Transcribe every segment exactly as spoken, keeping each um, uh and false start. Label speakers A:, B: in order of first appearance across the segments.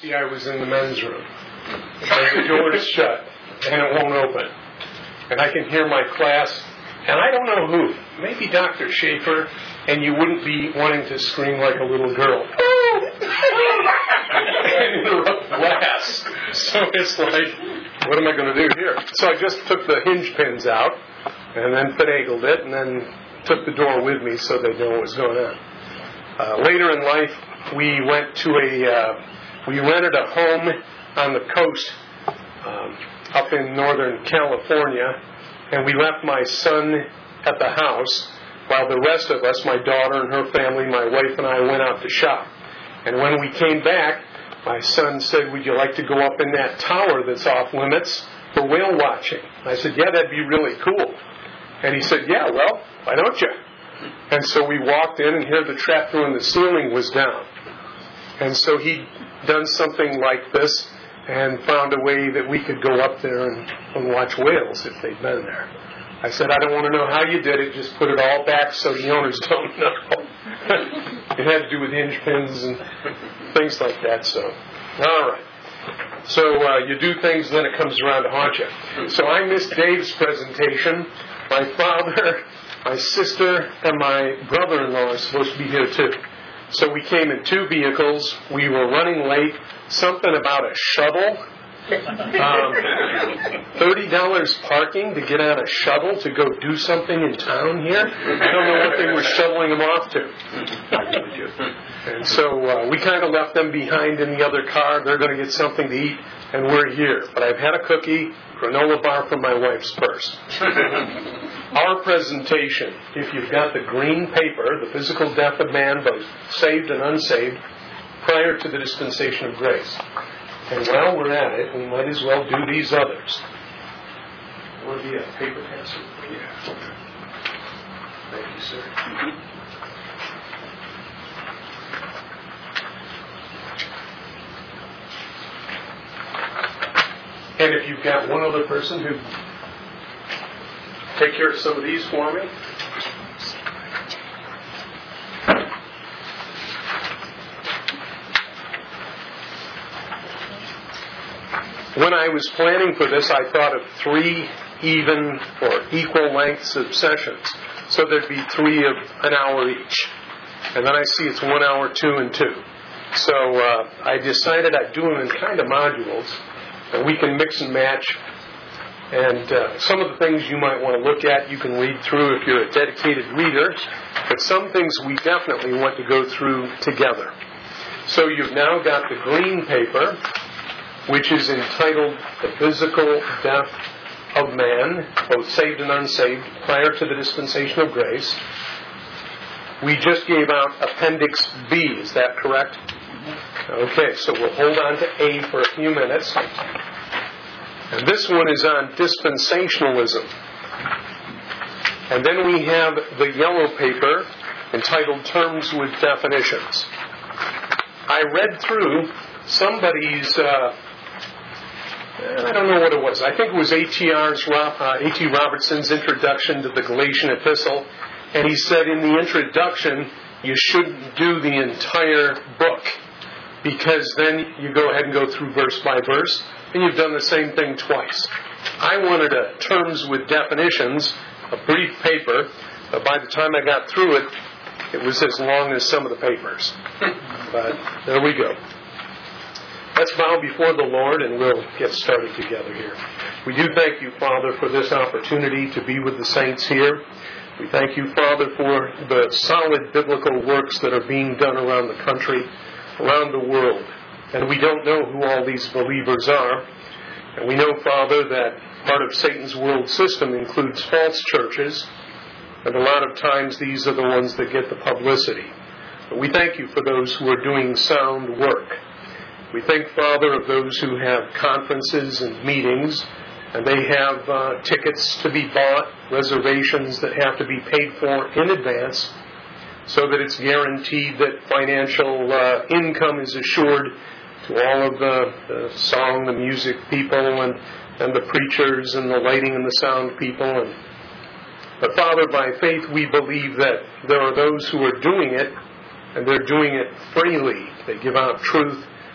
A: See, I was in the men's room, and the door's shut, and it won't open. And I can hear my class, and I don't know who, maybe Doctor Schaefer, and you wouldn't be wanting to scream like a little girl. And interrupt class. So it's like, what am I going to do here? So I just took the hinge pins out, and then finagled it, and then took the door with me so they know what was going on. Uh, later in life, we went to a, uh, we rented a home on the coast um, up in Northern California, and we left my son at the house while the rest of us, my daughter and her family, my wife and I, went out to shop. And when we came back, my son said, would you like to go up in that tower that's off limits for whale watching? I said, yeah, that'd be really cool. And he said, yeah, well, why don't you? And so we walked in, and here the trapdoor in the ceiling was down. And so he'd done something like this and found a way that we could go up there and, and watch whales if they'd been there. I said, I don't want to know how you did it, just put it all back so the owners don't know. It had to do with hinge pins and things like that. So, all right. So uh, you do things, then it comes around to haunt you. So I missed Dave's presentation. My father, my sister, and my brother-in-law are supposed to be here too. So we came in two vehicles. We were running late. Something about a shuttle. Um, thirty dollars parking to get on a shuttle to go do something in town here. I don't know what they were shuttling them off to. And so uh, we kind of left them behind in the other car. They're going to get something to eat, and we're here. But I've had a cookie, granola bar from my wife's purse. Our presentation, if you've got the green paper, the physical death of man, both saved and unsaved, prior to the dispensation of grace. And while we're at it, we might as well do these others. Would be a paper pencil? Yeah. Thank you, sir. Mm-hmm. And if you've got one other person who take care of some of these for me. When I was planning for this, I thought of three even or equal lengths of sessions. So there'd be three of an hour each. And then I see it's one hour, two and two. So uh, I decided I'd do them in kind of modules. And we can mix and match. And uh, some of the things you might want to look at, you can read through if you're a dedicated reader. But some things we definitely want to go through together. So you've now got the green paper, which is entitled The Physical Death of Man, both saved and unsaved, prior to the dispensation of grace. We just gave out Appendix B, is that correct? Okay, so we'll hold on to A for a few minutes. And this one is on dispensationalism. And then we have the yellow paper entitled Terms with Definitions. I read through somebody's, uh, I don't know what it was. I think it was A T R's, uh, A T Robertson's introduction to the Galatian epistle. And he said in the introduction, you shouldn't do the entire book, because then you go ahead and go through verse by verse, and you've done the same thing twice. I wanted a terms with definitions, a brief paper, but by the time I got through it, it was as long as some of the papers. But there we go. Let's bow before the Lord, and we'll get started together here. We do thank you, Father, for this opportunity to be with the saints here. We thank you, Father, for the solid biblical works that are being done around the country, around the world. And we don't know who all these believers are. And we know, Father, that part of Satan's world system includes false churches. And a lot of times these are the ones that get the publicity. But we thank you for those who are doing sound work. We think, Father, of those who have conferences and meetings, and they have uh, tickets to be bought, reservations that have to be paid for in advance, so that it's guaranteed that financial uh, income is assured to all of the, the song, the music people, and, and the preachers, and the lighting and the sound people. And, but Father, by faith we believe that there are those who are doing it, and they're doing it freely. They give out truth,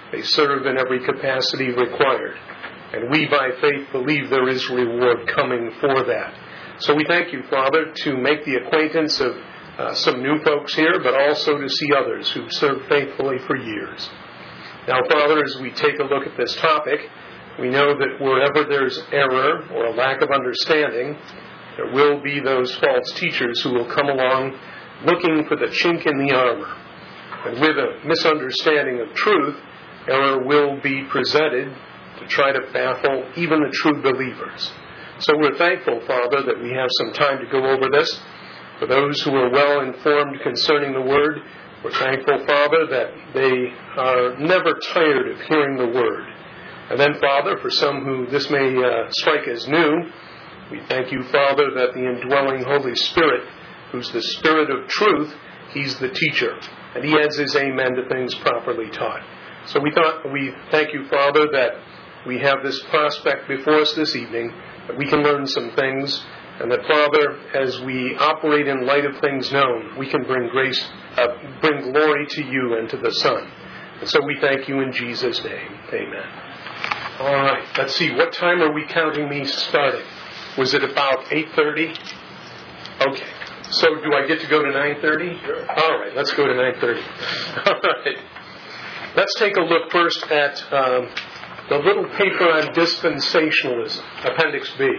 A: They serve in every capacity required. And we, by faith, believe there is reward coming for that. So we thank you, Father, to make the acquaintance of uh, some new folks here, but also to see others who've served faithfully for years. Now, Father, as we take a look at this topic, we know that wherever there's error or a lack of understanding, there will be those false teachers who will come along looking for the chink in the armor. And with a misunderstanding of truth, error will be presented to try to baffle even the true believers. So we're thankful, Father, that we have some time to go over this. For those who are well informed concerning the Word, we're thankful, Father, that they are never tired of hearing the Word. And then, Father, for some who this may uh, strike as new, we thank you, Father, that the indwelling Holy Spirit, who's the Spirit of truth, He's the teacher. And He adds His amen to things properly taught. So we thought we thank you, Father, that we have this prospect before us this evening, that we can learn some things, and that, Father, as we operate in light of things known, we can bring grace, uh, bring glory to you and to the Son. And so we thank you in Jesus' name. Amen. All right, let's see. What time are we counting me starting? Was it about eight thirty? Okay. So do I get to go to nine thirty?
B: Sure.
A: All right, let's go to nine thirty. All right. Let's take a look first at um, the little paper on dispensationalism, Appendix B.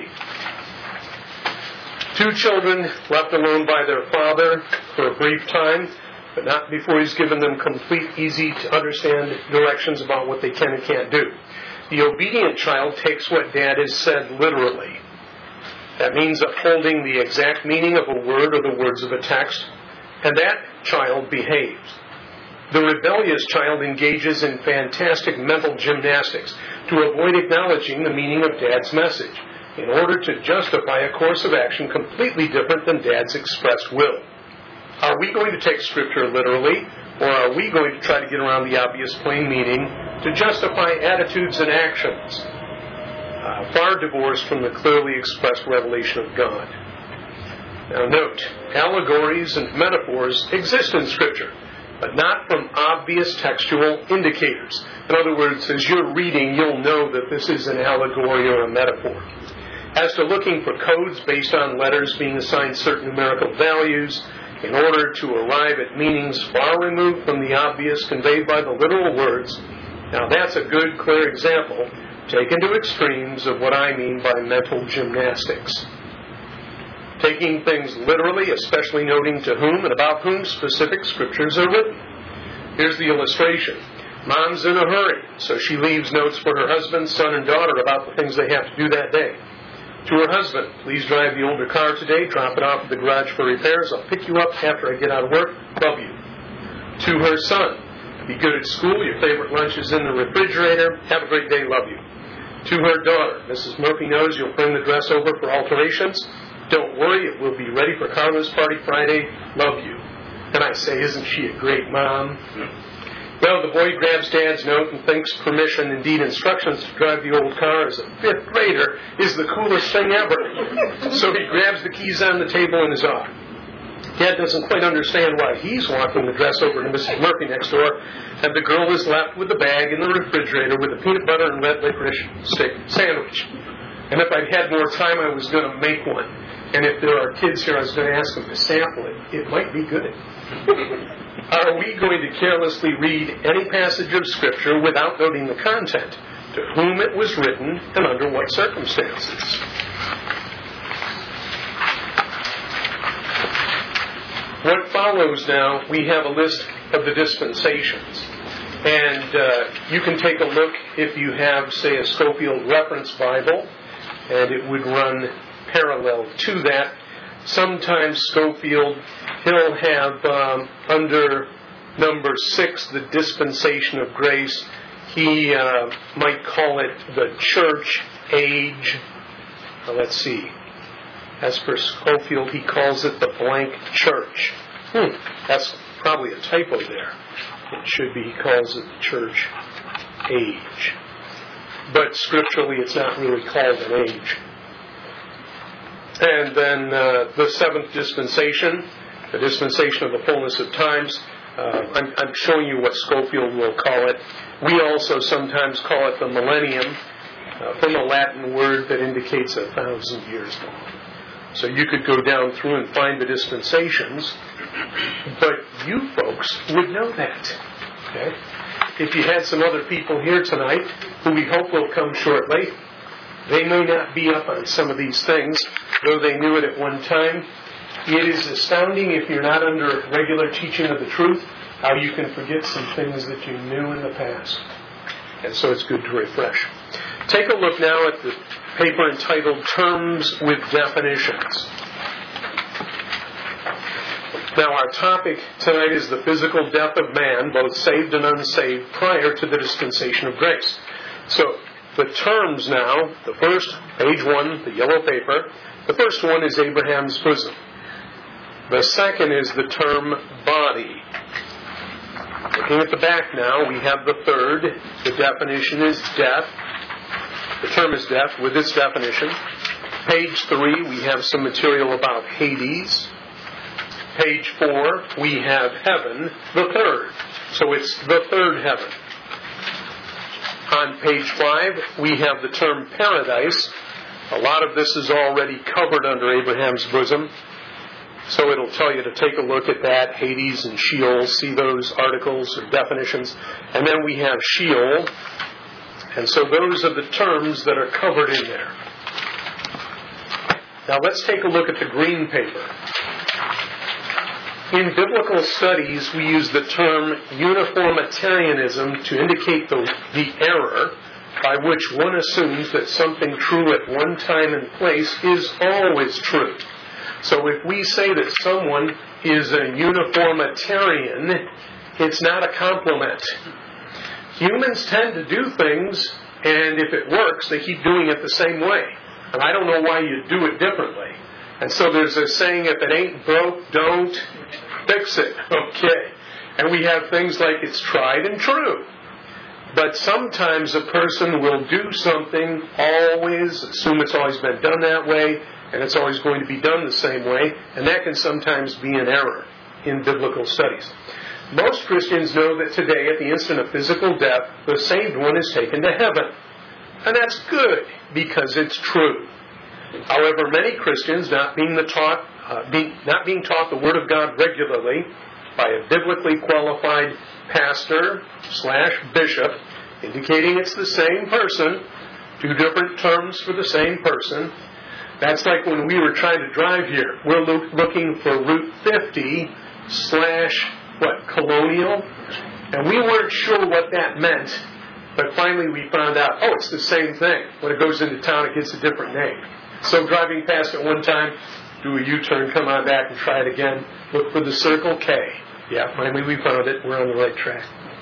A: Two children left alone by their father for a brief time, but not before he's given them complete, easy to understand directions about what they can and can't do. The obedient child takes what dad has said literally. That means upholding the exact meaning of a word or the words of a text, and that child behaves. The rebellious child engages in fantastic mental gymnastics to avoid acknowledging the meaning of Dad's message in order to justify a course of action completely different than Dad's expressed will. Are we going to take Scripture literally, or are we going to try to get around the obvious plain meaning to justify attitudes and actions uh, far divorced from the clearly expressed revelation of God? Now note, allegories and metaphors exist in Scripture, but not from obvious textual indicators. In other words, as you're reading, you'll know that this is an allegory or a metaphor. As to looking for codes based on letters being assigned certain numerical values in order to arrive at meanings far removed from the obvious conveyed by the literal words, now that's a good, clear example taken to extremes of what I mean by mental gymnastics. Taking things literally, especially noting to whom and about whom specific scriptures are written. Here's the illustration. Mom's in a hurry, so she leaves notes for her husband, son, and daughter about the things they have to do that day. To her husband, please drive the older car today, drop it off at the garage for repairs. I'll pick you up after I get out of work. Love you. To her son, be good at school, your favorite lunch is in the refrigerator. Have a great day, love you. To her daughter, Missus Murphy knows you'll bring the dress over for alterations. Don't worry, it will be ready for Carla's party Friday. Love you. And I say, isn't she a great mom? Well, the boy grabs Dad's note and thinks permission, indeed instructions to drive the old car as a fifth grader is the coolest thing ever. So he grabs the keys on the table and is off. Dad doesn't quite understand why he's walking the dress over to Missus Murphy next door, and the girl is left with the bag in the refrigerator with a peanut butter and red licorice stick sandwich. And if I'd had more time, I was going to make one. And if there are kids here, I was going to ask them to sample it. It might be good. Are we going to carelessly read any passage of Scripture without noting the content, to whom it was written and under what circumstances? What follows now, we have a list of the dispensations. And uh, you can take a look if you have, say, a Scofield Reference Bible, and it would run parallel to that. Sometimes Scofield, he'll have um, under number six, the dispensation of grace. He uh, might call it the church age. Now, let's see. As for Scofield, he calls it the blank church. Hmm, that's probably a typo there. It should be, he calls it the church age. But scripturally, it's not really called an age. And then uh, the seventh dispensation, the dispensation of the fullness of times. Uh, I'm, I'm showing you what Scofield will call it. We also sometimes call it the millennium, uh, from a Latin word that indicates a thousand years long. So you could go down through and find the dispensations, but you folks would know that. Okay? If you had some other people here tonight, who we hope will come shortly, they may not be up on some of these things, though they knew it at one time. It is astounding, if you're not under regular teaching of the truth, how you can forget some things that you knew in the past. And so it's good to refresh. Take a look now at the paper entitled Terms with Definitions. Now our topic tonight is the physical death of man, both saved and unsaved, prior to the dispensation of grace. So the terms now, the first, page one, the yellow paper, the first one is Abraham's bosom. The second is the term body. Looking at the back now, we have the third. The definition is death. The term is death with its definition. Page three, we have some material about Hades. Page four, we have heaven, the third. So it's the third heaven. On page five, we have the term paradise. A lot of this is already covered under Abraham's bosom. So it'll tell you to take a look at that, Hades and Sheol, see those articles or definitions. And then we have Sheol. And so those are the terms that are covered in there. Now let's take a look at the green paper. In biblical studies, we use the term uniformitarianism to indicate the, the error by which one assumes that something true at one time and place is always true. So if we say that someone is a uniformitarian, it's not a compliment. Humans tend to do things, and if it works, they keep doing it the same way. And I don't know why you do it differently. And so there's a saying, if it ain't broke, don't fix it. Okay. And we have things like it's tried and true. But sometimes a person will do something, always, assume it's always been done that way, and it's always going to be done the same way, and that can sometimes be an error in biblical studies. Most Christians know that today, at the instant of physical death, the saved one is taken to heaven. And that's good, because it's true. However, many Christians, not being, the taught, uh, being, not being taught the Word of God regularly by a biblically qualified pastor slash bishop, indicating it's the same person, two different terms for the same person. That's like when we were trying to drive here. We're lo- looking for Route fifty slash, what, Colonial? And we weren't sure what that meant. But finally we found out, oh, it's the same thing. When it goes into town, it gets a different name. So driving past it one time, do a U-turn, come on back and try it again. Look for the Circle K. Yeah, finally we found it. We're on the right track.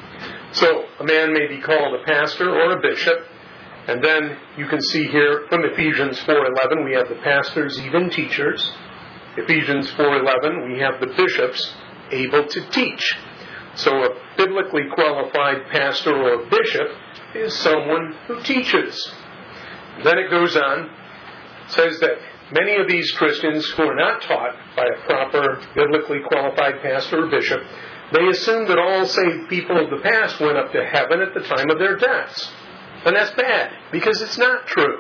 A: So a man may be called a pastor or a bishop. And then you can see here from Ephesians four eleven, we have the pastors, even teachers. Ephesians four eleven, we have the bishops able to teach. So a biblically qualified pastor or bishop is someone who teaches. Then it goes on, says that many of these Christians who are not taught by a proper biblically qualified pastor or bishop, they assume that all saved people of the past went up to heaven at the time of their deaths. And that's bad, because it's not true.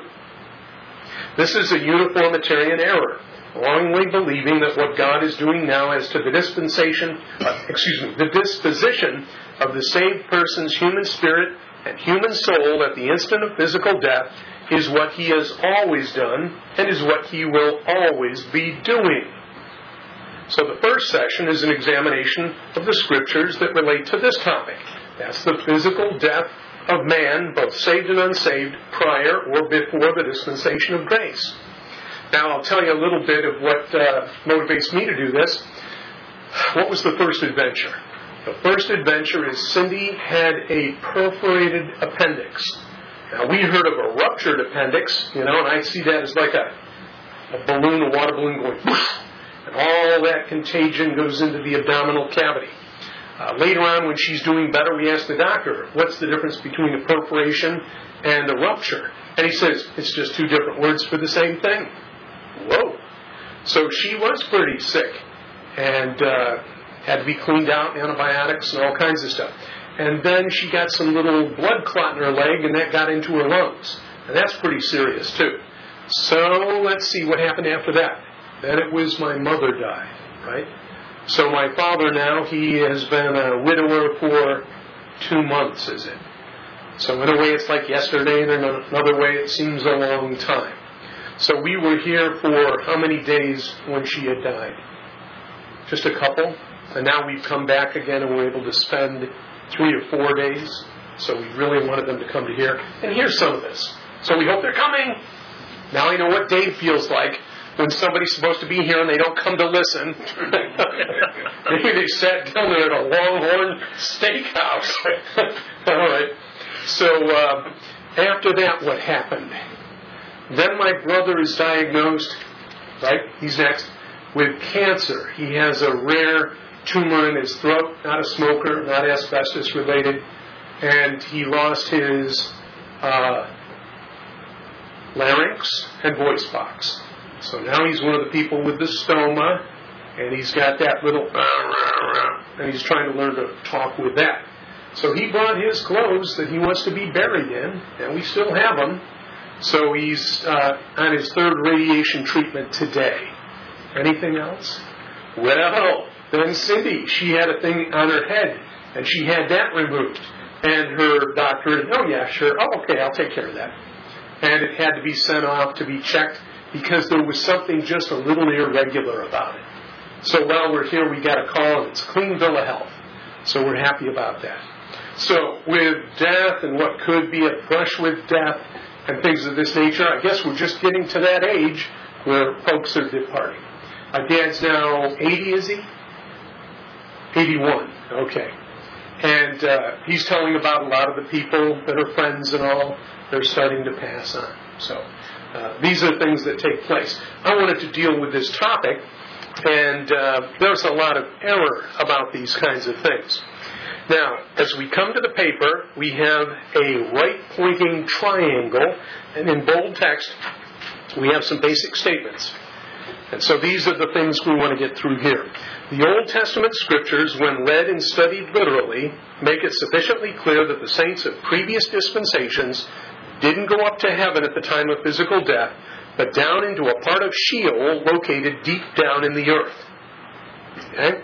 A: This is a uniformitarian error, wrongly believing that what God is doing now as to the dispensation, uh, excuse me, the disposition of the saved person's human spirit and human soul at the instant of physical death is what He has always done and is what He will always be doing. So the first section is an examination of the Scriptures that relate to this topic. That's the physical death of man, both saved and unsaved, prior or before the dispensation of grace. Now, I'll tell you a little bit of what uh, motivates me to do this. What was the first adventure? The first adventure is Cindy had a perforated appendix. Now, we heard of a ruptured appendix, you know, and I see that as like a, a balloon, a water balloon going whoosh, and all that contagion goes into the abdominal cavity. Uh, later on, when she's doing better, we ask the doctor, what's the difference between a perforation and a rupture? And he says, it's just two different words for the same thing. Whoa. So she was pretty sick. And uh, Had to be cleaned out, antibiotics and all kinds of stuff. And then she got some little blood clot in her leg, and that got into her lungs. And that's pretty serious, too. So let's see what happened after that. Then it was my mother died, right? So my father now, he has been a widower for two months, is it? So in a way it's like yesterday, and in another way it seems a long time. So we were here for how many days when she had died? Just a couple? And now we've come back again and we're able to spend three or four days. So we really wanted them to come to here. And here's some of this. So we hope they're coming. Now I know what Dave feels like when somebody's supposed to be here and they don't come to listen. Maybe they sat down there at a Longhorn Steakhouse. All right. So uh, after that, what happened? Then my brother is diagnosed, right? He's next, with cancer. He has a rare tumor in his throat, not a smoker, not asbestos related, and he lost his uh, larynx and voice box. So now he's one of the people with the stoma, and he's got that little, and he's trying to learn to talk with that. So he brought his clothes that he wants to be buried in, and we still have them. So he's uh, on his third radiation treatment today. Anything else? Well, then Cindy, she had a thing on her head, and she had that removed. And her doctor, oh yeah, sure, oh okay, I'll take care of that. And it had to be sent off to be checked because there was something just a little irregular about it. So while we're here, we got a call, and it's a clean bill of health. So we're happy about that. So with death and what could be a brush with death and things of this nature, I guess we're just getting to that age where folks are departing. Our dad's now eighty, is he? eighty-one, okay. And uh, he's telling about a lot of the people that are friends and all, they're starting to pass on. So uh, these are things that take place. I wanted to deal with this topic, and uh, there's a lot of error about these kinds of things. Now, as we come to the paper, we have a right-pointing triangle, and in bold text, we have some basic statements. And so these are the things we want to get through here. The Old Testament scriptures, when read and studied literally, make it sufficiently clear that the saints of previous dispensations didn't go up to heaven at the time of physical death, but down into a part of Sheol located deep down in the earth. Okay?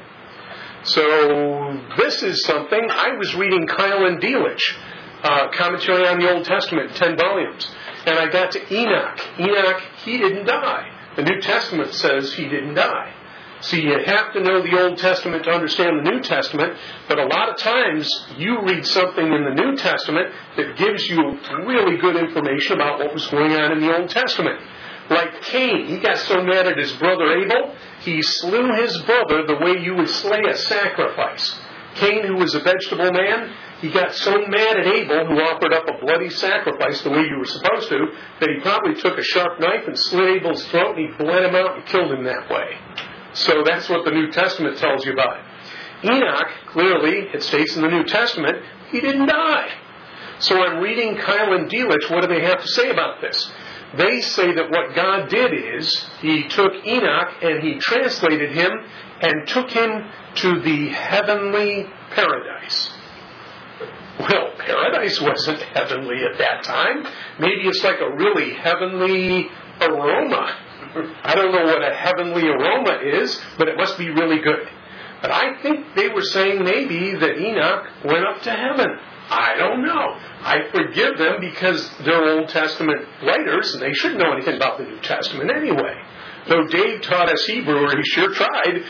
A: So this is something, I was reading Keil and Delitzsch, uh, commentary on the Old Testament, ten volumes, and I got to Enoch. Enoch, he didn't die. The New Testament says he didn't die. So you have to know the Old Testament to understand the New Testament, but a lot of times you read something in the New Testament that gives you really good information about what was going on in the Old Testament. Like Cain, he got so mad at his brother Abel, he slew his brother the way you would slay a sacrifice. Cain, who was a vegetable man, he got so mad at Abel, who offered up a bloody sacrifice the way you were supposed to, that he probably took a sharp knife and slit Abel's throat, and he bled him out and killed him that way. So that's what the New Testament tells you about it. Enoch, clearly, it states in the New Testament, he didn't die. So I'm reading Keil and Delitzsch. What do they have to say about this? They say that what God did is, he took Enoch and he translated him and took him to the heavenly paradise. Well, paradise wasn't heavenly at that time. Maybe it's like a really heavenly aroma. I don't know what a heavenly aroma is, but it must be really good. But I think they were saying maybe that Enoch went up to heaven. I don't know. I forgive them because they're Old Testament writers, and they shouldn't know anything about the New Testament anyway. Though Dave taught us Hebrew, he sure tried.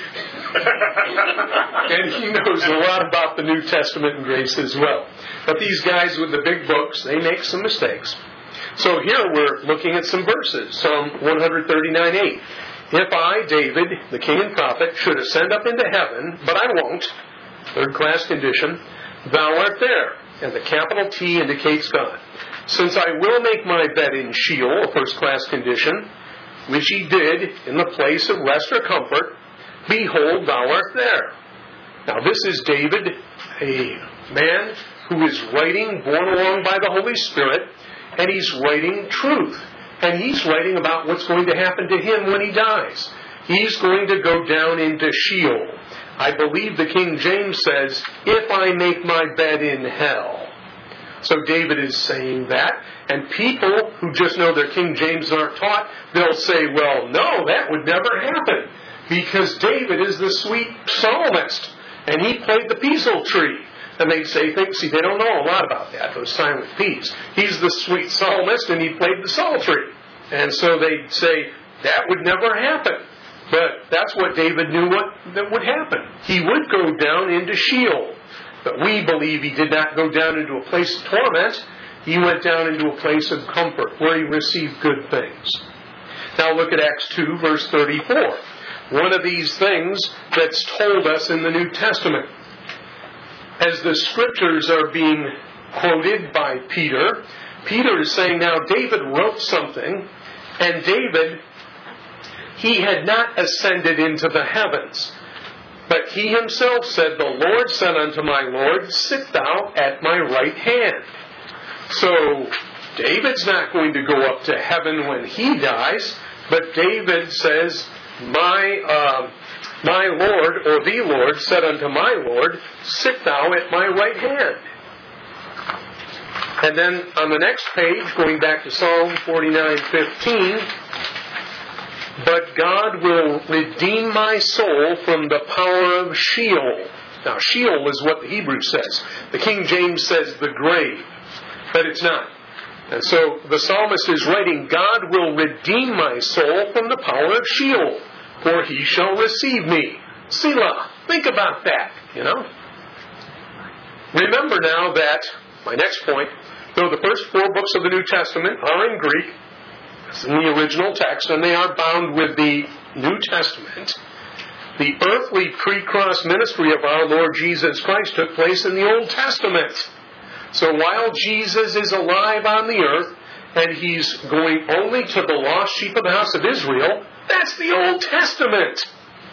A: And he knows a lot about the New Testament and grace as well. But these guys with the big books, they make some mistakes. So here we're looking at some verses. Psalm one thirty-nine eight. If I, David, the king and prophet, should ascend up into heaven, but I won't, third class condition, thou art there. And the capital T indicates God. Since I will make my bed in Sheol, a first class condition, which he did in the place of rest or comfort, behold, thou art there. Now this is David, a man who is writing, borne along by the Holy Spirit, and he's writing truth. And he's writing about what's going to happen to him when he dies. He's going to go down into Sheol. I believe the King James says, if I make my bed in hell. So David is saying that, and people who just know their King James aren't taught, they'll say, well, no, that would never happen, because David is the sweet psalmist, and he played the peasel tree. And they say, think, see, they don't know a lot about that, those silent P's. He's the sweet psalmist, and he played the psaltery. And so they'd say, that would never happen. But that's what David knew what that would happen. He would go down into Sheol. But we believe he did not go down into a place of torment. He went down into a place of comfort where he received good things. Now look at Acts two, verse thirty-four. One of these things that's told us in the New Testament. As the scriptures are being quoted by Peter, Peter is saying, now David wrote something, and David, he had not ascended into the heavens. But he himself said, the Lord said unto my Lord, sit thou at my right hand. So David's not going to go up to heaven when he dies, but David says, my uh, my Lord, or the Lord, said unto my Lord, sit thou at my right hand. And then on the next page, going back to Psalm forty-nine fifteen, but God will redeem my soul from the power of Sheol. Now, Sheol is what the Hebrew says. The King James says the grave, but it's not. And so the psalmist is writing, God will redeem my soul from the power of Sheol, for he shall receive me. Selah. Think about that, you know. Remember now that, my next point, though the first four books of the New Testament are in Greek, it's in the original text, and they are bound with the New Testament, the earthly pre-cross ministry of our Lord Jesus Christ took place in the Old Testament. So while Jesus is alive on the earth, and he's going only to the lost sheep of the house of Israel, that's the Old Testament.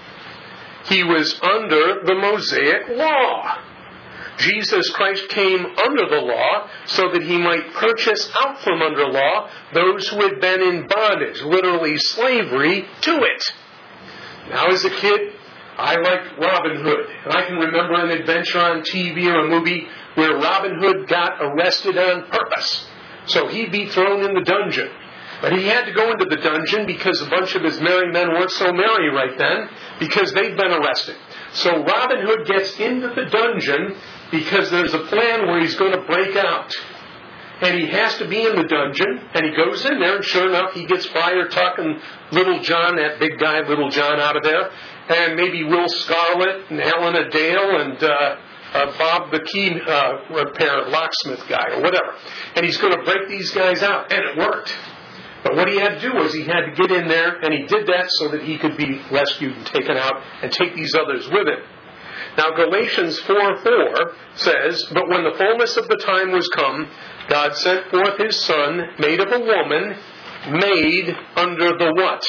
A: He was under the Mosaic law. Jesus Christ came under the law so that he might purchase out from under law those who had been in bondage, literally slavery, to it. Now as a kid, I liked Robin Hood. And I can remember an adventure on T V or a movie where Robin Hood got arrested on purpose. So he'd be thrown in the dungeon. But he had to go into the dungeon because a bunch of his merry men weren't so merry right then, because they'd been arrested. So Robin Hood gets into the dungeon because there's a plan where he's going to break out. And he has to be in the dungeon, and he goes in there, and sure enough, he gets Friar Tuck and Little John, that big guy, Little John, out of there, and maybe Will Scarlet and Helena Dale and uh, uh, Bob the key uh, repair locksmith guy or whatever. And he's going to break these guys out, and it worked. But what he had to do was he had to get in there, and he did that so that he could be rescued and taken out and take these others with him. Now Galatians four four says, but when the fullness of the time was come, God sent forth his Son, made of a woman, made under the what?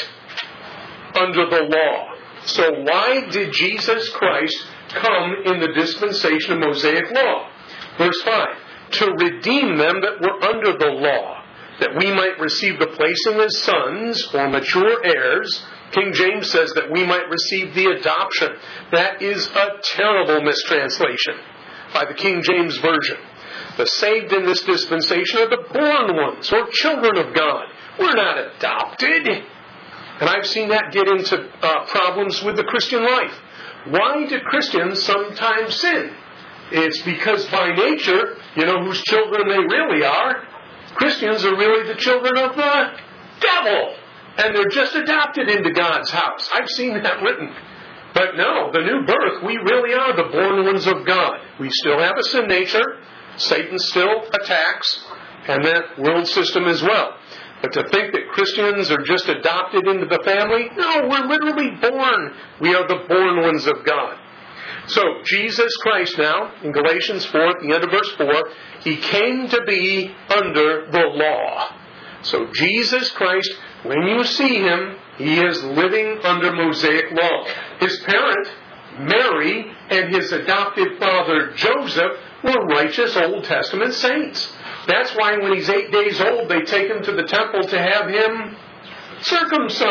A: Under the law. So why did Jesus Christ come in the dispensation of Mosaic law? Verse five, to redeem them that were under the law, that we might receive the placing as sons or mature heirs. King James says that we might receive the adoption. That is a terrible mistranslation by the King James Version. The saved in this dispensation are the born ones, or children of God. We're not adopted. And I've seen that get into uh, problems with the Christian life. Why do Christians sometimes sin? It's because by nature, you know whose children they really are? Christians are really the children of the devil. And they're just adopted into God's house. I've seen that written. But no, the new birth, we really are the born ones of God. We still have a sin nature. Satan still attacks. And that world system as well. But to think that Christians are just adopted into the family, no, we're literally born. We are the born ones of God. So, Jesus Christ now, in Galatians four, at the end of verse four, he came to be under the law. So, Jesus Christ, when you see him, he is living under Mosaic law. His parent, Mary, and his adopted father, Joseph, were righteous Old Testament saints. That's why when he's eight days old, they take him to the temple to have him circumcised.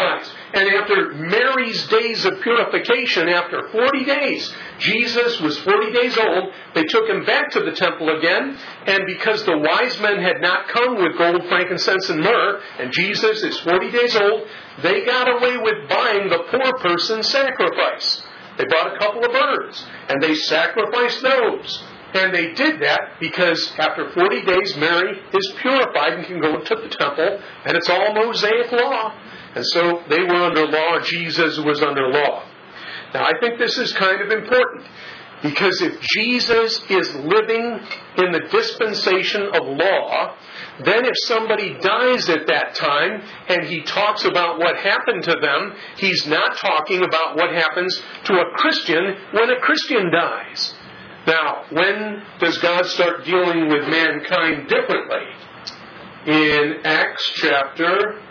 A: And after Mary's days of purification, after forty days, Jesus was forty days old, they took him back to the temple again, and because the wise men had not come with gold, frankincense, and myrrh, and Jesus is forty days old, they got away with buying the poor person's sacrifice. They bought a couple of birds, and they sacrificed those. And they did that because after forty days, Mary is purified and can go to the temple, and it's all Mosaic law. And so they were under law, Jesus was under law. Now I think this is kind of important, because if Jesus is living in the dispensation of law, then if somebody dies at that time and he talks about what happened to them, he's not talking about what happens to a Christian when a Christian dies. Now, when does God start dealing with mankind differently? In Acts chapter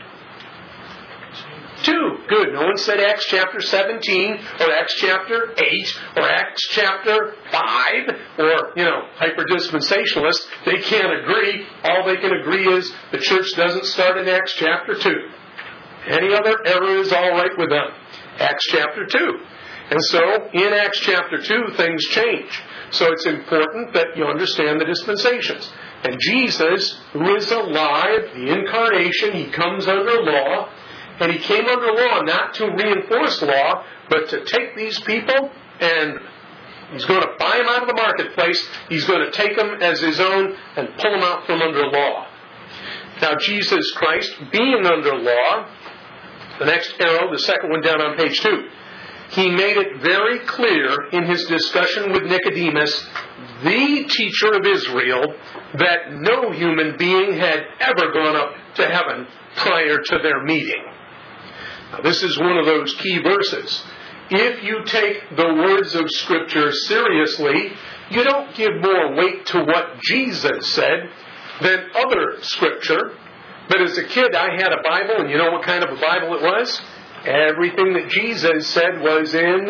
A: two. Good. No one said Acts chapter seventeen, or Acts chapter eight, or Acts chapter five, or, you know, hyper-dispensationalists. They can't agree. All they can agree is the church doesn't start in Acts chapter two. Any other error is all right with them. Acts chapter two. And so, in Acts chapter two, things change. So it's important that you understand the dispensations. And Jesus, who is alive, the incarnation, he comes under law. And he came under law not to reinforce law, but to take these people and he's going to buy them out of the marketplace. He's going to take them as his own and pull them out from under law. Now, Jesus Christ, being under law, the next arrow, the second one down on page two, he made it very clear in his discussion with Nicodemus, the teacher of Israel, that no human being had ever gone up to heaven prior to their meeting. Now, this is one of those key verses. If you take the words of Scripture seriously, you don't give more weight to what Jesus said than other Scripture. But as a kid, I had a Bible, and you know what kind of a Bible it was? Everything that Jesus said was in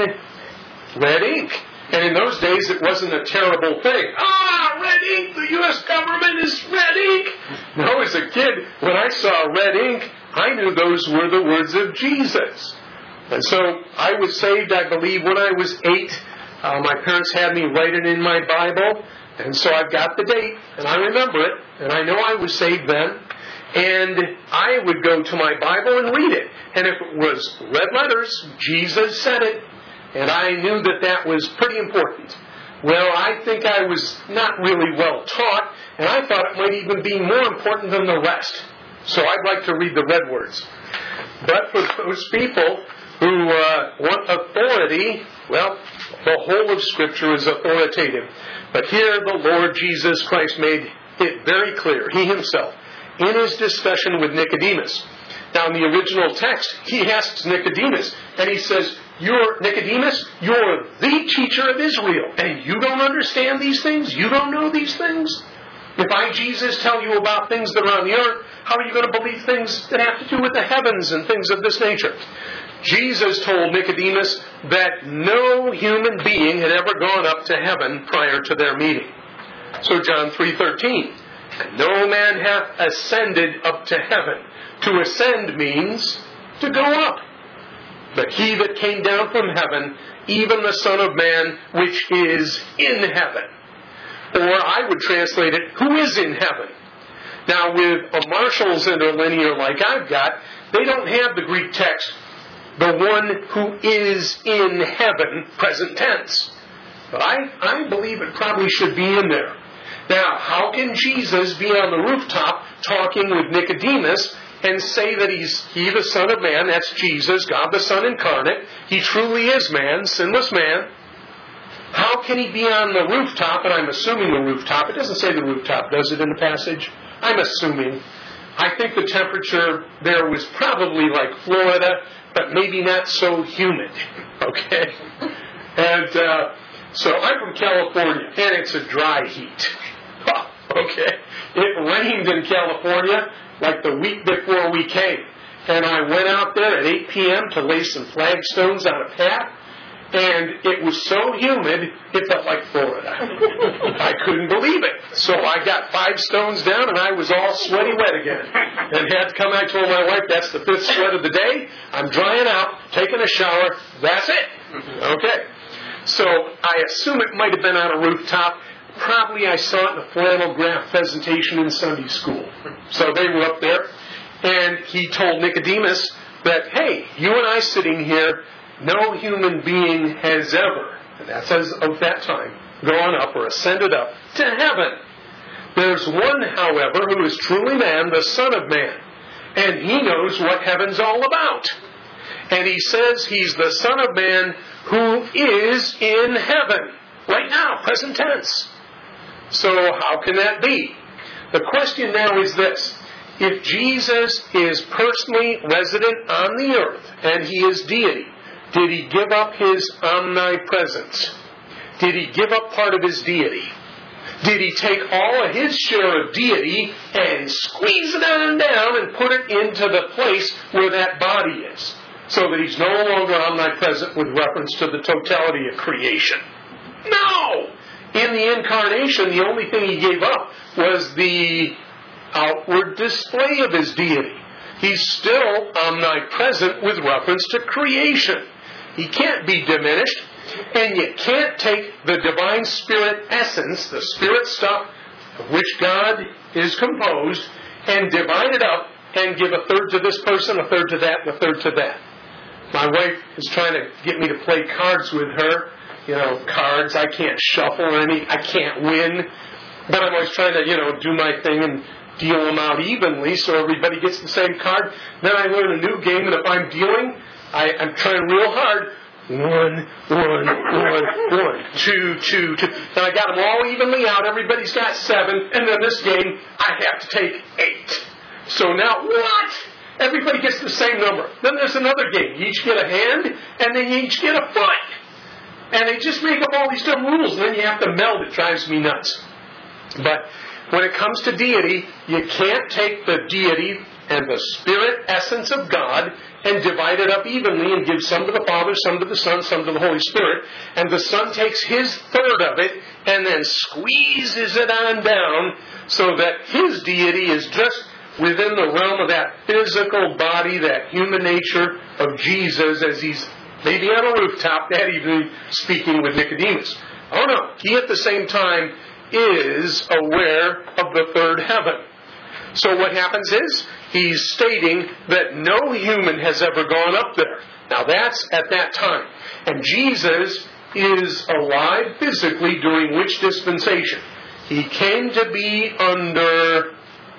A: red ink. And in those days, it wasn't a terrible thing. Ah, red ink! The U S government is red ink! No, as a kid, when I saw red ink, I knew those were the words of Jesus. And so I was saved, I believe, when I was eight. Uh, my parents had me write it in my Bible. And so I've got the date, and I remember it. And I know I was saved then. And I would go to my Bible and read it. And if it was red letters, Jesus said it. And I knew that that was pretty important. Well, I think I was not really well taught, and I thought it might even be more important than the rest. So I'd like to read the red words. But for those people who uh, want authority, well, the whole of Scripture is authoritative. But here the Lord Jesus Christ made it very clear, He Himself, in His discussion with Nicodemus. Now, in the original text, He asks Nicodemus, and He says, You're Nicodemus, you're the teacher of Israel, and you don't understand these things? You don't know these things? If I, Jesus, tell you about things that are on the earth, how are you going to believe things that have to do with the heavens and things of this nature? Jesus told Nicodemus that no human being had ever gone up to heaven prior to their meeting. So John three thirteen, no man hath ascended up to heaven. To ascend means to go up. But he that came down from heaven, even the Son of Man, which is in heaven. Or I would translate it, who is in heaven. Now with a Marshall's interlinear like I've got, they don't have the Greek text, the one who is in heaven, present tense. But I, I believe it probably should be in there. Now, how can Jesus be on the rooftop talking with Nicodemus and say that he's He the Son of Man, that's Jesus, God the Son incarnate. He truly is man, sinless man. How can He be on the rooftop, and I'm assuming the rooftop, it doesn't say the rooftop, does it in the passage? I'm assuming. I think the temperature there was probably like Florida, but maybe not so humid. Okay? And uh, so I'm from California, and it's a dry heat. Okay? It rained in California like the week before we came. And I went out there at eight p.m. to lay some flagstones on a path. And it was so humid, it felt like Florida. I couldn't believe it. So I got five stones down, and I was all sweaty wet again. And had to come out. I told my wife, that's the fifth sweat of the day. I'm drying out, taking a shower. That's it. Okay. So I assume it might have been on a rooftop. Probably I saw it in a flannel graph presentation in Sunday school. So they were up there. And he told Nicodemus that, hey, you and I sitting here, no human being has ever, and that says of that time, gone up or ascended up to heaven. There's one, however, who is truly man, the Son of Man. And he knows what heaven's all about. And he says he's the Son of Man who is in heaven. Right now, present tense. So how can that be? The question now is this. If Jesus is personally resident on the earth, and he is deity, did he give up his omnipresence? Did he give up part of his deity? Did he take all of his share of deity and squeeze it on down and put it into the place where that body is? So that he's no longer omnipresent with reference to the totality of creation. No! In the incarnation, the only thing he gave up was the outward display of his deity. He's still omnipresent with reference to creation. He can't be diminished, and you can't take the divine spirit essence, the spirit stuff of which God is composed, and divide it up and give a third to this person, a third to that, and a third to that. My wife is trying to get me to play cards with her. You know, cards, I can't shuffle any, I can't win. But I'm always trying to, you know, do my thing and deal them out evenly so everybody gets the same card. Then I learn a new game, and if I'm dealing, I, I'm trying real hard. One, one, one, one, two, two, two. And I got them all evenly out. Everybody's got seven. And then this game, I have to take eight. So now, what? Everybody gets the same number. Then there's another game. You each get a hand, and then you each get a foot. And they just make up all these different rules, and then you have to meld. It drives me nuts. But when it comes to deity, you can't take the deity and the spirit essence of God and divide it up evenly and give some to the Father, some to the Son, some to the Holy Spirit. And the Son takes his third of it and then squeezes it on down so that his deity is just within the realm of that physical body, that human nature of Jesus as he's maybe on a rooftop that evening speaking with Nicodemus. Oh no, he at the same time is aware of the third heaven. So what happens is, he's stating that no human has ever gone up there. Now that's at that time. And Jesus is alive physically during which dispensation? He came to be under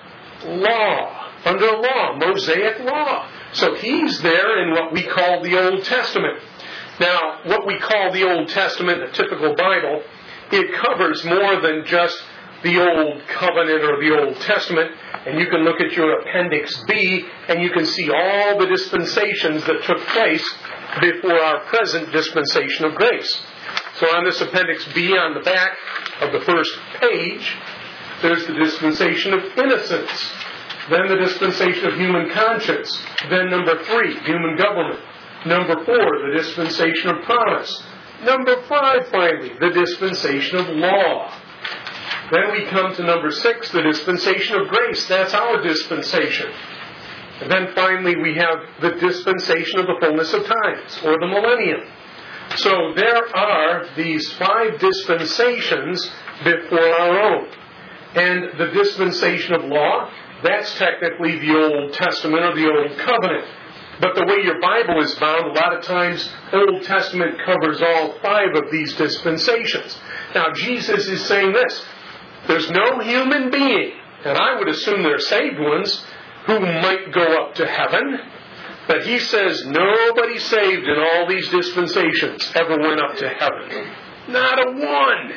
A: law. Under law, Mosaic law. So he's there in what we call the Old Testament. Now, what we call the Old Testament, the typical Bible, it covers more than just the Old Covenant or the Old Testament. And you can look at your Appendix B and you can see all the dispensations that took place before our present dispensation of grace. So on this Appendix B on the back of the first page, there's the dispensation of innocence. Then the dispensation of human conscience. Then number three, human government. Number four, the dispensation of promise. Number five, finally, the dispensation of law. Then we come to number six, the dispensation of grace. That's our dispensation. And then finally we have the dispensation of the fullness of times, or the millennium. So there are these five dispensations before our own. And the dispensation of law, that's technically the Old Testament or the Old Covenant. But the way your Bible is bound, a lot of times Old Testament covers all five of these dispensations. Now Jesus is saying this. There's no human being, and I would assume they're saved ones, who might go up to heaven. But he says nobody saved in all these dispensations ever went up to heaven. Not a one.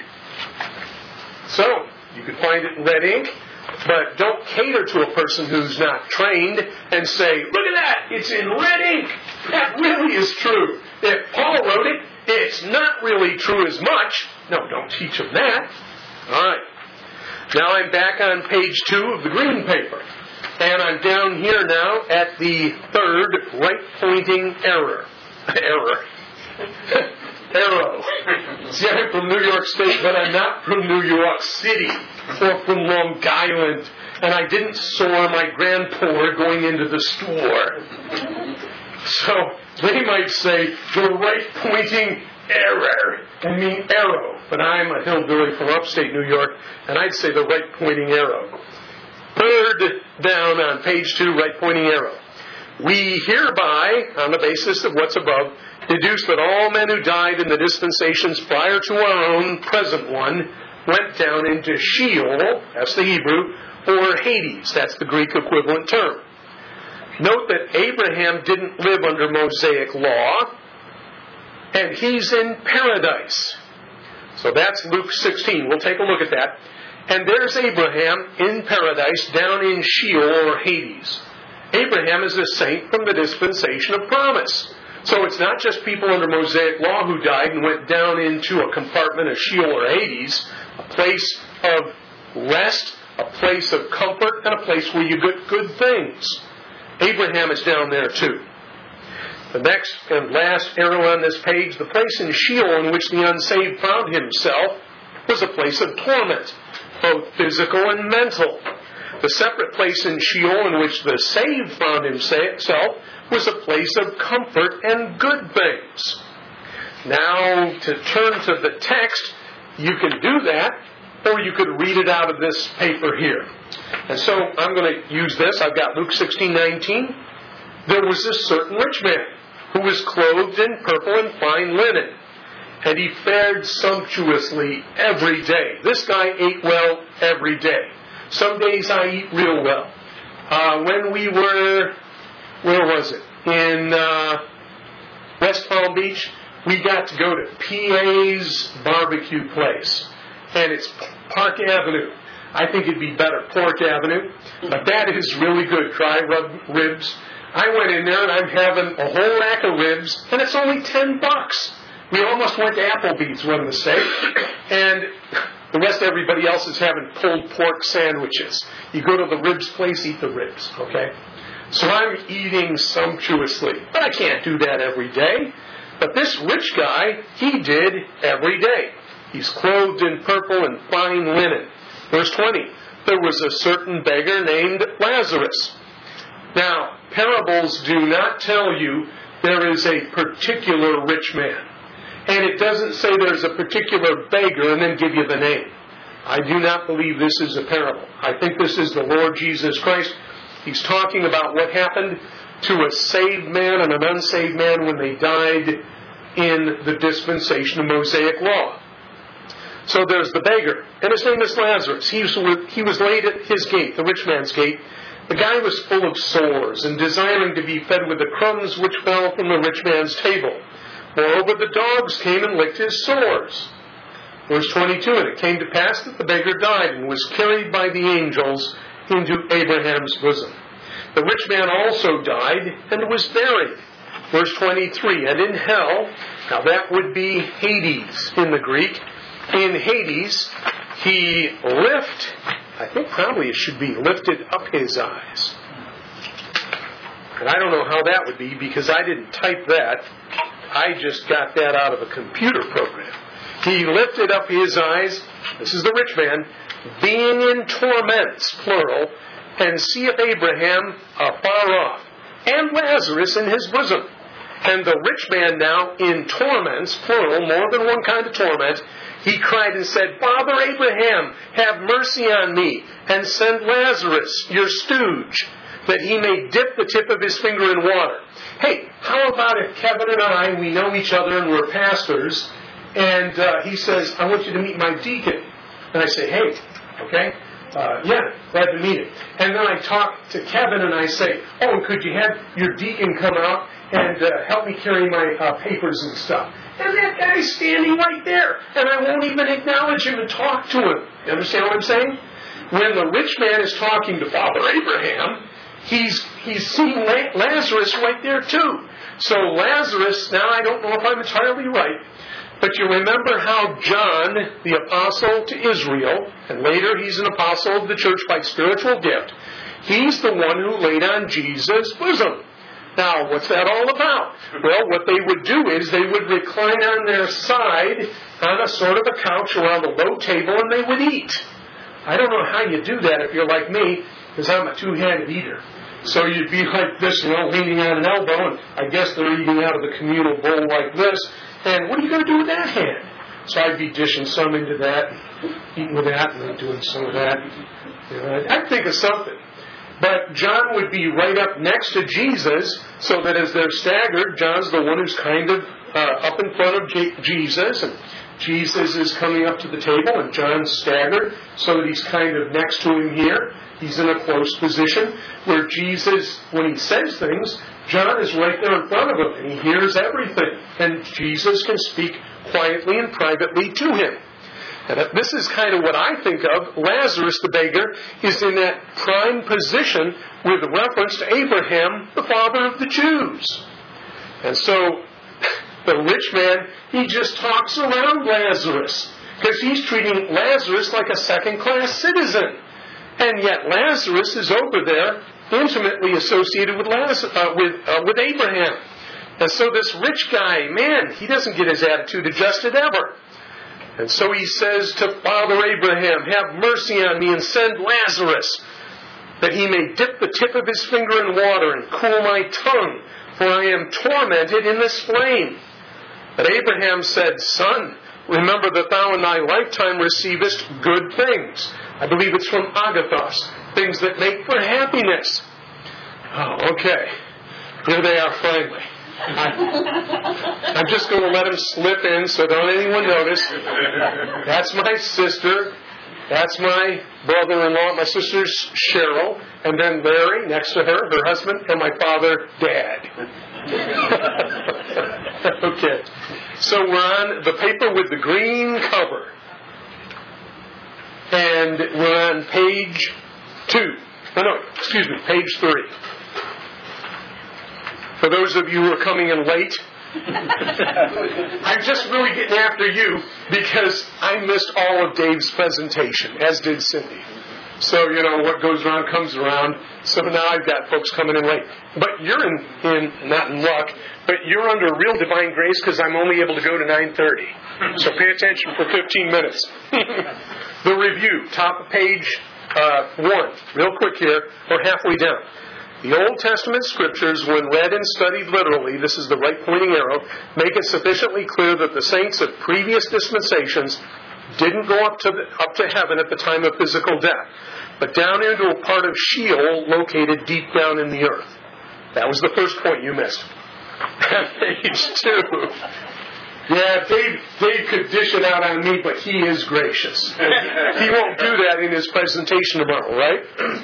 A: So, you can find it in red ink, but don't cater to a person who's not trained and say, look at that, it's in red ink. That really is true. If Paul wrote it, it's not really true as much. No, don't teach them that. All right. Now I'm back on page two of the green paper. And I'm down here now at the third right-pointing error. Error. Arrow. See, I'm from New York State, but I'm not from New York City or from Long Island. And I didn't soar my grandpa going into the store. So they might say the right pointing error and mean arrow. But I'm a hillbilly from upstate New York, and I'd say the right pointing arrow. Third down on page two, right pointing arrow. We hereby, on the basis of what's above, deduce that all men who died in the dispensations prior to our own present one went down into Sheol, that's the Hebrew, or Hades, that's the Greek equivalent term. Note that Abraham didn't live under Mosaic law, and he's in paradise. So that's Luke sixteen. We'll take a look at that. And there's Abraham in paradise down in Sheol or Hades. Abraham is a saint from the dispensation of promise. So it's not just people under Mosaic law who died and went down into a compartment of Sheol or Hades, a place of rest, a place of comfort, and a place where you get good things. Abraham is down there too. The next and last arrow on this page, the place in Sheol in which the unsaved found himself was a place of torment, both physical and mental. The separate place in Sheol in which the saved found himself was a place of comfort and good things. Now, to turn to the text, you can do that, or you could read it out of this paper here. And so I'm going to use this. I've got Luke sixteen nineteen. There was a certain rich man who was clothed in purple and fine linen, and he fared sumptuously every day. This guy ate well every day. Some days I eat real well. Uh, when we were, where was it? In uh, West Palm Beach, we got to go to P A's barbecue place. And it's Park Avenue. I think it'd be better Pork Avenue. But that is really good. Dry rub ribs. I went in there and I'm having a whole rack of ribs, and it's only ten bucks. We almost went to Applebee's one mistake. And the rest of everybody else is having pulled pork sandwiches. You go to the ribs place, eat the ribs, okay? So I'm eating sumptuously. But I can't do that every day. But this rich guy, he did every day. He's clothed in purple and fine linen. Verse twenty, there was a certain beggar named Lazarus. Now, parables do not tell you there is a particular rich man. And it doesn't say there's a particular beggar and then give you the name. I do not believe this is a parable. I think this is the Lord Jesus Christ. He's talking about what happened to a saved man and an unsaved man when they died in the dispensation of Mosaic law. So there's the beggar, and his name is Lazarus. He was, he was laid at his gate, the rich man's gate. The guy was full of sores and desiring to be fed with the crumbs which fell from the rich man's table. Moreover, the dogs came and licked his sores. Verse twenty-two, and it came to pass that the beggar died and was carried by the angels into Abraham's bosom. The rich man also died and was buried. Verse twenty-three, and in hell, now that would be Hades in the Greek. In Hades, he lift, I think probably it should be lifted up his eyes. And I don't know how that would be because I didn't type that. I just got that out of a computer program. He lifted up his eyes, this is the rich man, being in torments, plural, and seeth Abraham afar off, and Lazarus in his bosom. And the rich man now in torments, plural, more than one kind of torment, he cried and said, Father Abraham, have mercy on me, and send Lazarus, your stooge, that he may dip the tip of his finger in water. Hey, how about if Kevin and I, we know each other and we're pastors, and uh, he says, I want you to meet my deacon. And I say, hey, okay, uh, yeah, glad to meet him. And then I talk to Kevin and I say, oh, could you have your deacon come out and uh, help me carry my uh, papers and stuff? And that guy's standing right there, and I won't even acknowledge him and talk to him. You understand what I'm saying? When the rich man is talking to Father Abraham, he's he's seeing Lazarus right there too. So Lazarus, now I don't know if I'm entirely right, but you remember how John, the apostle to Israel, and later he's an apostle of the church by spiritual gift, he's the one who laid on Jesus' bosom. Now, what's that all about? Well, what they would do is they would recline on their side on a sort of a couch around a low table, and they would eat. I don't know how you do that if you're like me, because I'm a two-handed eater. So you'd be like this, you know, leaning on an elbow, and I guess they're eating out of the communal bowl like this. And what are you going to do with that hand? So I'd be dishing some into that, eating with that, and then doing some of that. You know, I'd think of something. But John would be right up next to Jesus, so that as they're staggered, John's the one who's kind of uh, up in front of J- Jesus, and Jesus is coming up to the table, and John's staggered, so that he's kind of next to him here. He's in a close position, where Jesus, when he says things, John is right there in front of him, and he hears everything. And Jesus can speak quietly and privately to him. And this is kind of what I think of. Lazarus, the beggar, is in that prime position with reference to Abraham, the father of the Jews. And so, the rich man, he just talks around Lazarus, because he's treating Lazarus like a second-class citizen. And yet Lazarus is over there, intimately associated with, Laz- uh, with, uh, with Abraham. And so this rich guy, man, he doesn't get his attitude adjusted ever. And so he says to Father Abraham, have mercy on me and send Lazarus, that he may dip the tip of his finger in water and cool my tongue, for I am tormented in this flame. But Abraham said, Son, remember that thou in thy lifetime receivest good things. I believe it's from agathos, things that make for happiness. Oh, okay. Here they are finally. I, I'm just going to let him slip in so don't anyone notice. That's my sister. That's my brother-in-law. My sister's Cheryl. And then Larry next to her, her husband, and my father, Dad. Okay. So we're on the paper with the green cover. And we're on page two. Oh, no, excuse me, page three. For those of you who are coming in late, I'm just really getting after you because I missed all of Dave's presentation, as did Cindy. So, you know, what goes around comes around. So now I've got folks coming in late. But you're in, in not in luck, but you're under real divine grace because I'm only able to go to nine thirty. So pay attention for fifteen minutes. The review, top of page uh, one, real quick here, or halfway down. The Old Testament Scriptures, when read and studied literally, this is the right pointing arrow, make it sufficiently clear that the saints of previous dispensations didn't go up to the, up to heaven at the time of physical death, but down into a part of Sheol located deep down in the earth. That was the first point you missed. Page two. Yeah, Dave, Dave could dish it out on me, but he is gracious. He won't do that in his presentation tomorrow, right?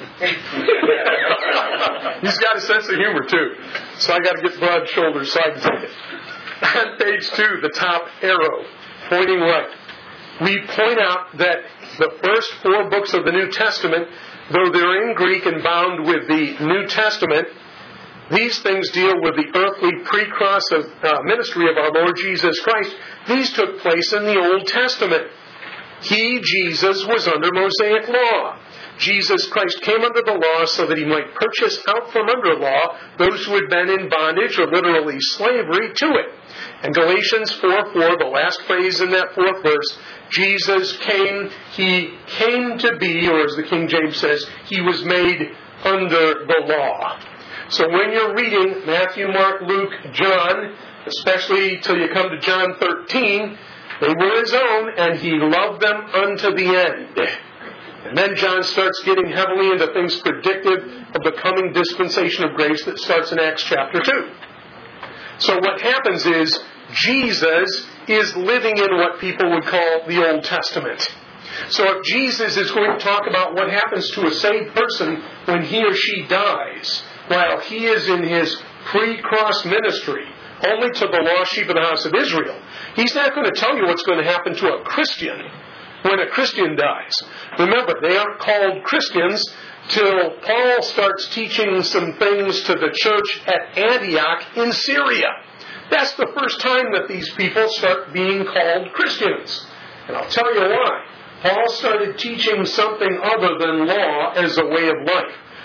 A: He's got a sense of humor, too. So I got to get broad shoulders so I can take it. On page two, the top arrow, pointing right, we point out that the first four books of the New Testament, though they're in Greek and bound with the New Testament, these things deal with the earthly pre-cross of, uh, ministry of our Lord Jesus Christ. These took place in the Old Testament. He, Jesus, was under Mosaic law. Jesus Christ came under the law so that he might purchase out from under law those who had been in bondage, or literally slavery, to it. And Galatians four four, the last phrase in that fourth verse, Jesus came, he came to be, or as the King James says, he was made under the law. So when you're reading Matthew, Mark, Luke, John, especially till you come to John thirteen, they were his own, and he loved them unto the end. And then John starts getting heavily into things predictive of the coming dispensation of grace that starts in Acts chapter two. So what happens is, Jesus is living in what people would call the Old Testament. So if Jesus is going to talk about what happens to a saved person when he or she dies, while he is in his pre-cross ministry, only to the lost sheep of the house of Israel, he's not going to tell you what's going to happen to a Christian when a Christian dies. Remember, they aren't called Christians till Paul starts teaching some things to the church at Antioch in Syria. That's the first time that these people start being called Christians. And I'll tell you why. Paul started teaching something other than law as a way of life.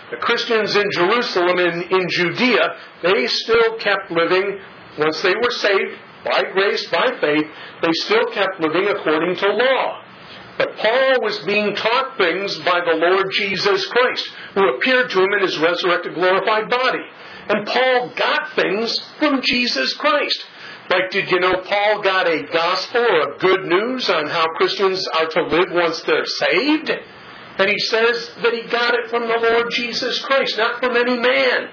A: The Christians in Jerusalem and in Judea, they still kept living, once they were saved, by grace, by faith, they still kept living according to law. But Paul was being taught things by the Lord Jesus Christ, who appeared to him in his resurrected, glorified body. And Paul got things from Jesus Christ. Like, did you know Paul got a gospel or a good news on how Christians are to live once they're saved? And he says that he got it from the Lord Jesus Christ, not from any man.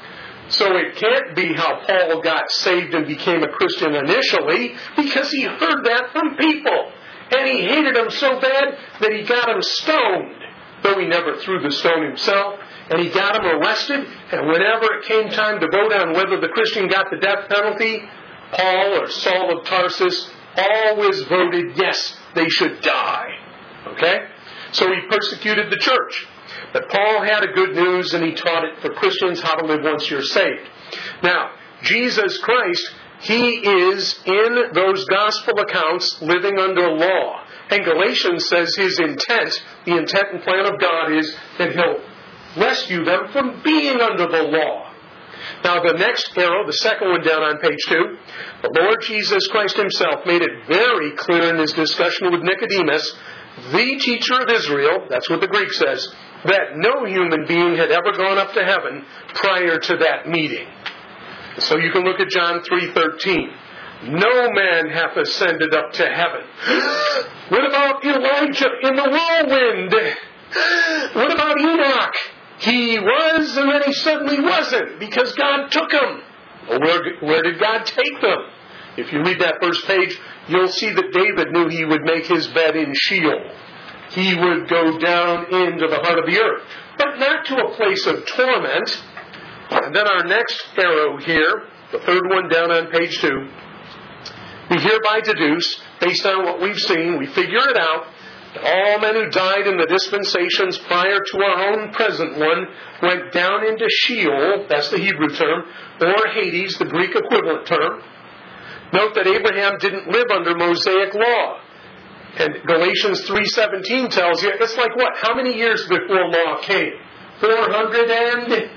A: So it can't be how Paul got saved and became a Christian initially, because he heard that from people. And he hated them so bad that he got them stoned, though he never threw the stone himself. And he got them arrested, and whenever it came time to vote on whether the Christian got the death penalty, Paul or Saul of Tarsus always voted yes, they should die. Okay? So he persecuted the church. But Paul had a good news, and he taught it for Christians how to live once you're saved. Now, Jesus Christ, he is in those gospel accounts living under law. And Galatians says his intent, the intent and plan of God is that he'll rescue them from being under the law. Now the next arrow, the second one down on page two, the Lord Jesus Christ himself made it very clear in his discussion with Nicodemus, the teacher of Israel, that's what the Greek says, that no human being had ever gone up to heaven prior to that meeting. So you can look at John three thirteen. No man hath ascended up to heaven. What about Elijah in the whirlwind? What about Enoch? He was, and then he suddenly wasn't, because God took him. Well, where, where did God take them? If you read that first page, you'll see that David knew he would make his bed in Sheol. He would go down into the heart of the earth, but not to a place of torment. And then our next arrow here, the third one down on page two, we hereby deduce, based on what we've seen, we figure it out, that all men who died in the dispensations prior to our own present one went down into Sheol, that's the Hebrew term, or Hades, the Greek equivalent term. Note that Abraham didn't live under Mosaic law. And Galatians three seventeen tells you, it's like what? How many years before law came? four hundred and...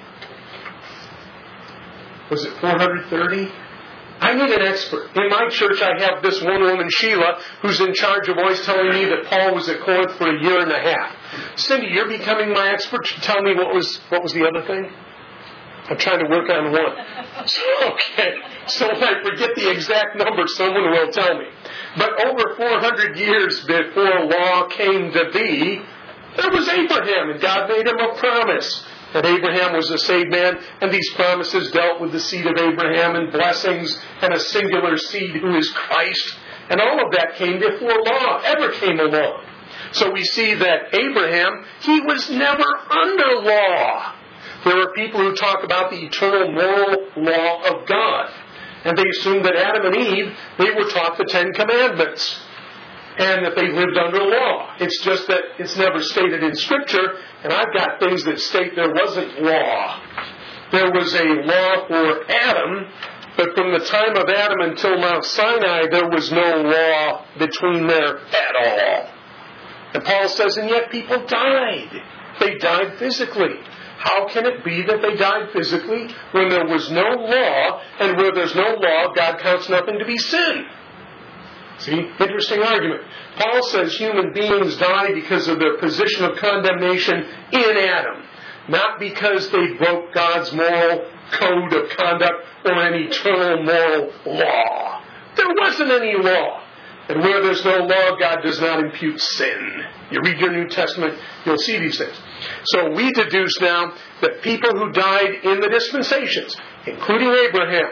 A: Was it four hundred thirty? I need an expert. In my church, I have this one woman, Sheila, who's in charge of always telling me that Paul was at Corinth for a year and a half. Cindy, you're becoming my expert to tell me what was what was the other thing? I'm trying to work on one. So, okay. So if I forget the exact number, someone will tell me. But over four hundred years before law came to be, there was Abraham, and God made him a promise that Abraham was a saved man, and these promises dealt with the seed of Abraham and blessings and a singular seed who is Christ. And all of that came before law ever came along. So we see that Abraham, he was never under law. There are people who talk about the eternal moral law of God. And they assume that Adam and Eve, they were taught the Ten Commandments. And that they lived under law. It's just that it's never stated in Scripture, and I've got things that state there wasn't law. There was a law for Adam, but from the time of Adam until Mount Sinai, there was no law between there at all. And Paul says, and yet people died. They died physically. How can it be that they died physically when there was no law, and where there's no law, God counts nothing to be sin? See, interesting argument. Paul says human beings die because of their position of condemnation in Adam, not because they broke God's moral code of conduct or an eternal moral law. There wasn't any law. And where there's no law, God does not impute sin. You read your New Testament, you'll see these things. So we deduce now that people who died in the dispensations, including Abraham,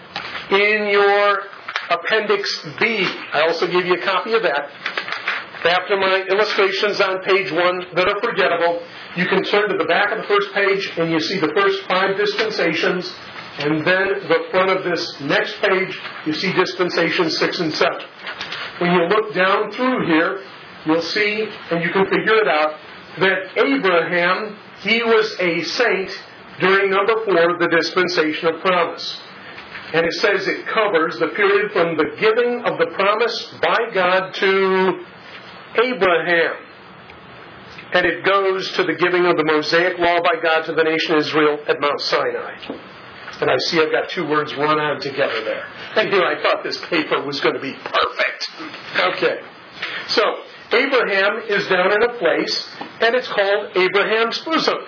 A: in your Appendix B. I also gave you a copy of that. After my illustrations on page one that are forgettable, you can turn to the back of the first page and you see the first five dispensations. And then the front of this next page, you see dispensations six and seven. When you look down through here, you'll see, and you can figure it out, that Abraham, he was a saint during number four, the dispensation of promise. And it says it covers the period from the giving of the promise by God to Abraham. And it goes to the giving of the Mosaic law by God to the nation of Israel at Mount Sinai. And I see I've got two words run on together there. And here I thought this paper was going to be perfect. Okay. So, Abraham is down in a place, and it's called Abraham's bosom.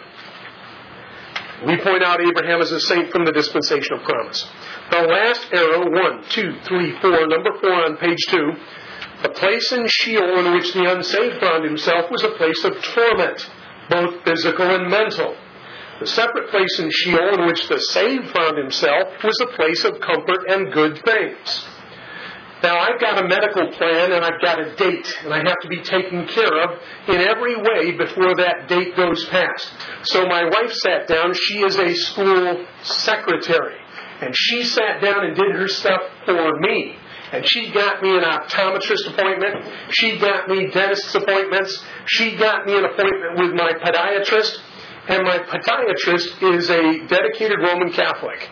A: We point out Abraham as a saint from the dispensation of promise. The last arrow, one, two, three, four, number four on page two, the place in Sheol in which the unsaved found himself was a place of torment, both physical and mental. The separate place in Sheol in which the saved found himself was a place of comfort and good things. Now, I've got a medical plan and I've got a date, and I have to be taken care of in every way before that date goes past. So my wife sat down. She is a school secretary, and she sat down and did her stuff for me. And she got me an optometrist appointment. She got me dentist's appointments. She got me an appointment with my podiatrist. And my podiatrist is a dedicated Roman Catholic.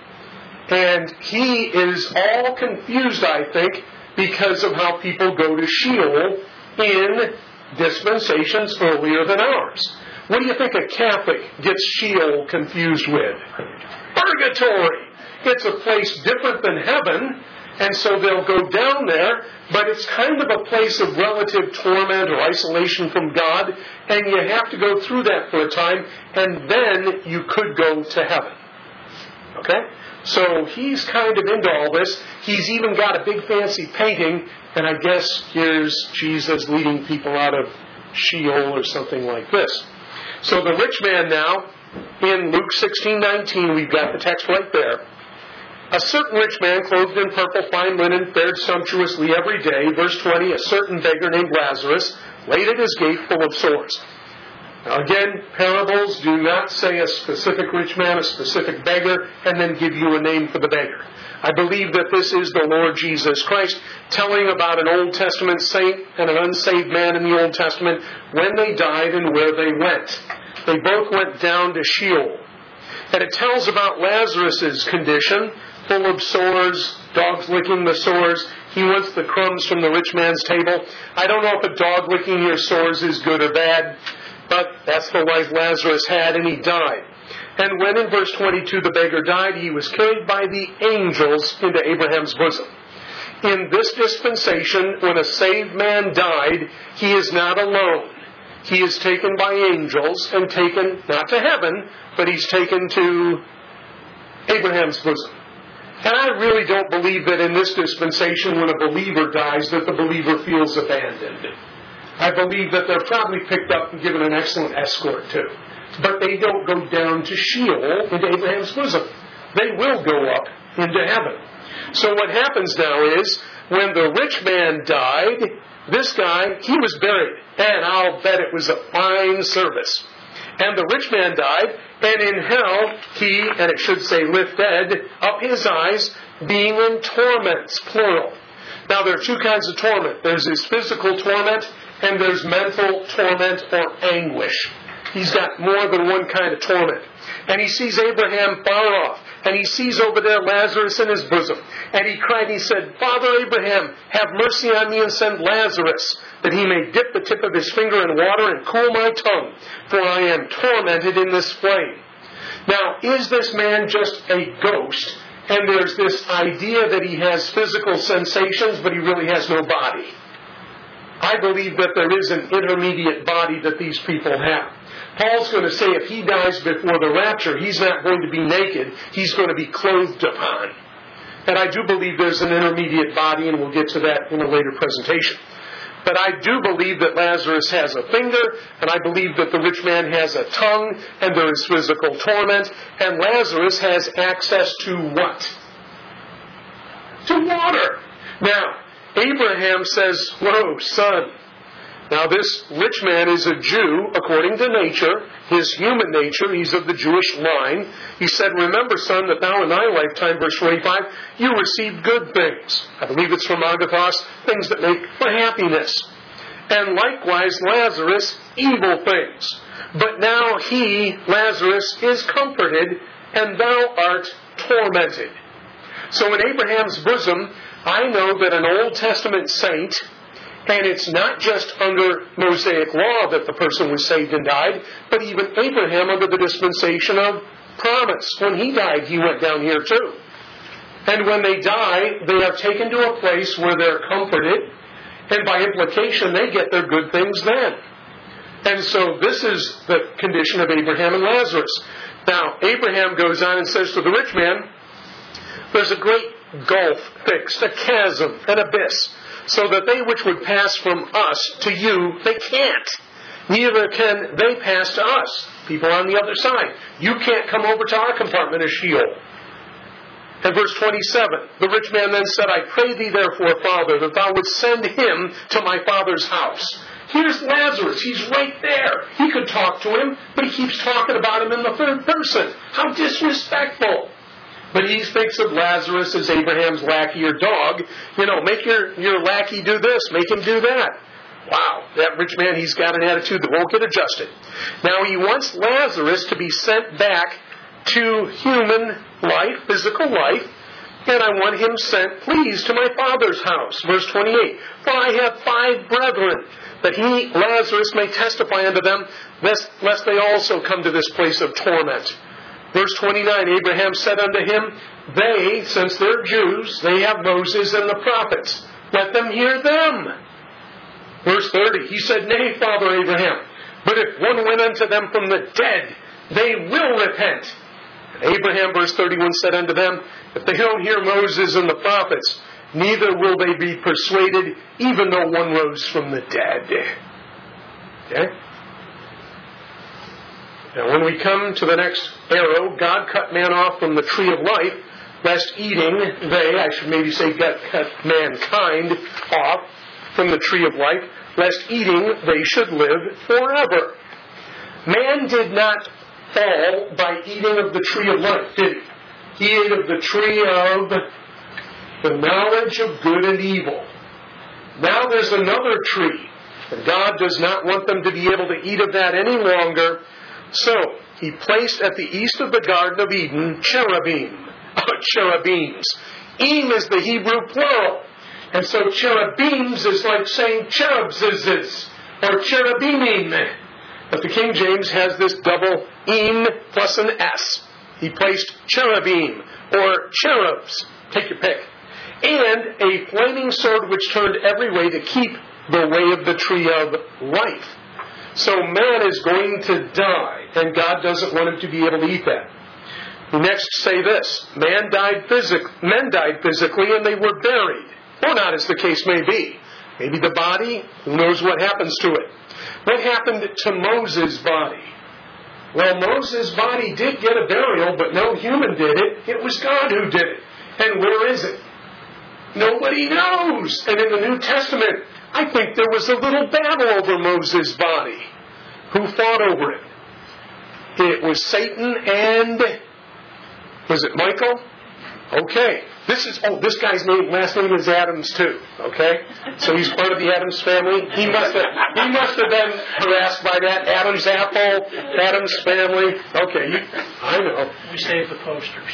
A: And he is all confused, I think, because of how people go to Sheol in dispensations earlier than ours. What do you think a Catholic gets Sheol confused with? Purgatory. It's a place different than heaven, and so they'll go down there, but it's kind of a place of relative torment or isolation from God, and you have to go through that for a time, and then you could go to heaven. Okay? So he's kind of into all this. He's even got a big fancy painting, and I guess here's Jesus leading people out of Sheol or something like this. So the rich man now, in Luke sixteen nineteen, we've got the text right there. A certain rich man, clothed in purple fine linen, fared sumptuously every day. Verse twenty, a certain beggar named Lazarus laid at his gate full of sores. Now again, parables do not say a specific rich man, a specific beggar, and then give you a name for the beggar. I believe that this is the Lord Jesus Christ telling about an Old Testament saint and an unsaved man in the Old Testament, when they died and where they went. They both went down to Sheol. And it tells about Lazarus' condition, full of sores, dogs licking the sores. He wants the crumbs from the rich man's table. I don't know if a dog licking your sores is good or bad, but that's the life Lazarus had, and he died. And when in verse twenty-two the beggar died, he was carried by the angels into Abraham's bosom. In this dispensation, when a saved man died, he is not alone. He is taken by angels and taken, not to heaven, but he's taken to Abraham's bosom. And I really don't believe that in this dispensation, when a believer dies, that the believer feels abandoned. I believe that they're probably picked up and given an excellent escort too. But they don't go down to Sheol into Abraham's bosom. They will go up into heaven. So what happens now is, when the rich man died, this guy, he was buried. And I'll bet it was a fine service. And the rich man died, and in hell he, and it should say lifted up his eyes, being in torments, plural. Now there are two kinds of torment. There's his physical torment, and there's mental torment or anguish. He's got more than one kind of torment. And he sees Abraham far off. And he sees over there Lazarus in his bosom. And he cried, he said, Father Abraham, have mercy on me and send Lazarus, that he may dip the tip of his finger in water and cool my tongue, for I am tormented in this flame. Now, is this man just a ghost? And there's this idea that he has physical sensations, but he really has no body. I believe that there is an intermediate body that these people have. Paul's going to say if he dies before the rapture, he's not going to be naked. He's going to be clothed upon. And I do believe there's an intermediate body, and we'll get to that in a later presentation. But I do believe that Lazarus has a finger, and I believe that the rich man has a tongue, and there is physical torment, and Lazarus has access to what? To water. Now, Abraham says, whoa, son. Now this rich man is a Jew according to nature, his human nature, he's of the Jewish line. He said, remember, son, that thou in thy lifetime, verse twenty-five, you received good things. I believe it's from Agathos, things that make for happiness. And likewise Lazarus, evil things. But now he, Lazarus, is comforted, and thou art tormented. So in Abraham's bosom, I know that an Old Testament saint And it's not just under Mosaic law that the person was saved and died, but even Abraham under the dispensation of promise. When he died, he went down here too. And when they die, they are taken to a place where they're comforted, and by implication, they get their good things then. And so this is the condition of Abraham and Lazarus. Now, Abraham goes on and says to the rich man, there's a great gulf fixed, a chasm, an abyss, so that they which would pass from us to you, they can't. Neither can they pass to us, people on the other side. You can't come over to our compartment of Sheol. And verse twenty-seven, the rich man then said, I pray thee therefore, Father, that thou wouldst send him to my father's house. Here's Lazarus. He's right there. He could talk to him, but he keeps talking about him in the third person. How disrespectful. But he thinks of Lazarus as Abraham's lackey or dog. You know, make your, your lackey do this, make him do that. Wow, that rich man, he's got an attitude that won't get adjusted. Now he wants Lazarus to be sent back to human life, physical life, and I want him sent, please, to my father's house. Verse twenty-eight, for I have five brethren, that he, Lazarus, may testify unto them, lest, lest they also come to this place of torment. Verse twenty-nine, Abraham said unto him, they, since they're Jews, they have Moses and the prophets. Let them hear them. Verse thirty, he said, nay, Father Abraham, but if one went unto them from the dead, they will repent. And Abraham, verse thirty-one, said unto them, if they don't hear Moses and the prophets, neither will they be persuaded, even though one rose from the dead. Okay? Now, when we come to the next arrow, God cut man off from the tree of life, lest eating, they, I should maybe say, God cut mankind off from the tree of life, lest eating they should live forever. Man did not fall by eating of the tree of life, did he? He ate of the tree of the knowledge of good and evil. Now there's another tree, and God does not want them to be able to eat of that any longer. So, he placed at the east of the Garden of Eden cherubim, cherubims. Eem is the Hebrew plural. And so cherubims is like saying cherubs or cherubimim. But the King James has this double eem plus an S. He placed cherubim or cherubs, take your pick, and a flaming sword which turned every way to keep the way of the tree of life. So man is going to die, and God doesn't want him to be able to eat that. Next, say this: man died physic- men died physically, and they were buried. Or not, as the case may be. Maybe the body, who knows what happens to it. What happened to Moses' body? Well, Moses' body did get a burial, but no human did it. It was God who did it. And where is it? Nobody knows. And in the New Testament, I think there was a little battle over Moses' body. Who fought over it? It was Satan and... was it Michael? Okay. This is, oh, this guy's name, last name is Adams too, okay? So he's part of the Adams family. He must have, he must have been harassed by that. Adams apple, Adams family. Okay, you, I know.
B: We save the posters.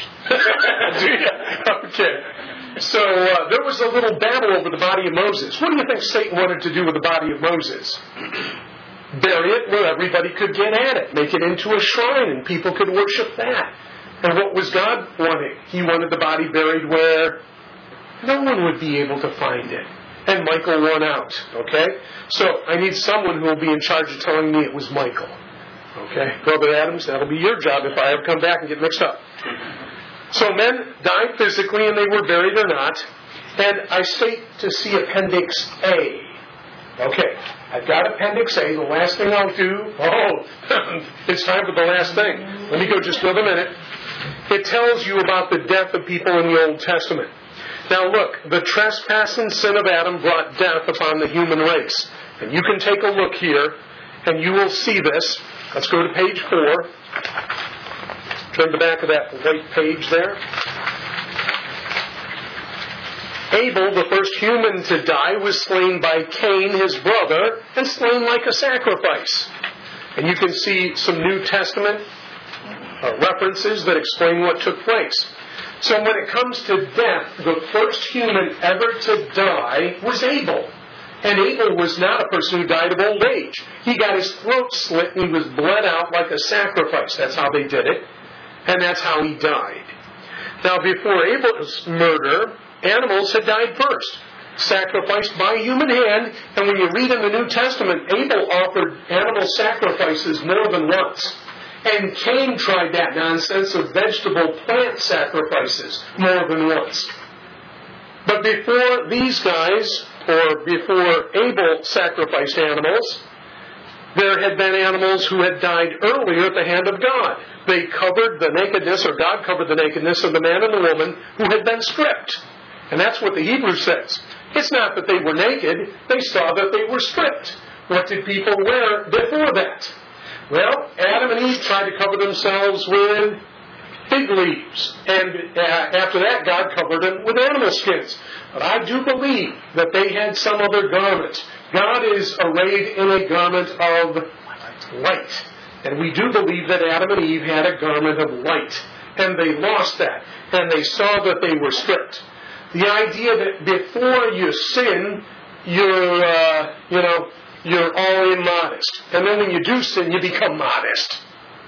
A: Okay. So uh, there was a little battle over the body of Moses. What do you think Satan wanted to do with the body of Moses? Bury it where everybody could get at it. Make it into a shrine and people could worship that. And what was God wanting? He wanted the body buried where no one would be able to find it. And Michael won out. Okay? So I need someone who will be in charge of telling me it was Michael. Okay? Brother Adams, that'll be your job if I ever come back and get mixed up. So men died physically and they were buried or not. And I state to see Appendix A. Okay, I've got Appendix A. The last thing I'll do... Oh, it's time for the last thing. Let me go just another minute. It tells you about the death of people in the Old Testament. Now look, the trespass and sin of Adam brought death upon the human race. And you can take a look here, and you will see this. Let's go to page four. Turn the back of that white page there. Abel, the first human to die, was slain by Cain, his brother, and slain like a sacrifice. And you can see some New Testament uh, references that explain what took place. So when it comes to death, the first human ever to die was Abel. And Abel was not a person who died of old age. He got his throat slit and he was bled out like a sacrifice. That's how they did it. And that's how he died. Now, before Abel's murder, animals had died first, sacrificed by human hand. And when you read in the New Testament, Abel offered animal sacrifices more than once. And Cain tried that nonsense of vegetable plant sacrifices more than once. But before these guys, or before Abel sacrificed animals, there had been animals who had died earlier at the hand of God. They covered the nakedness, or God covered the nakedness of the man and the woman who had been stripped. And that's what the Hebrew says. It's not that they were naked, they saw that they were stripped. What did people wear before that? Well, Adam and Eve tried to cover themselves with fig leaves. And uh, after that, God covered them with animal skins. But I do believe that they had some other garment. God is arrayed in a garment of light. And we do believe that Adam and Eve had a garment of light. And they lost that. And they saw that they were stripped. The idea that before you sin, you're, uh, you know, you're all immodest. And then when you do sin, you become modest.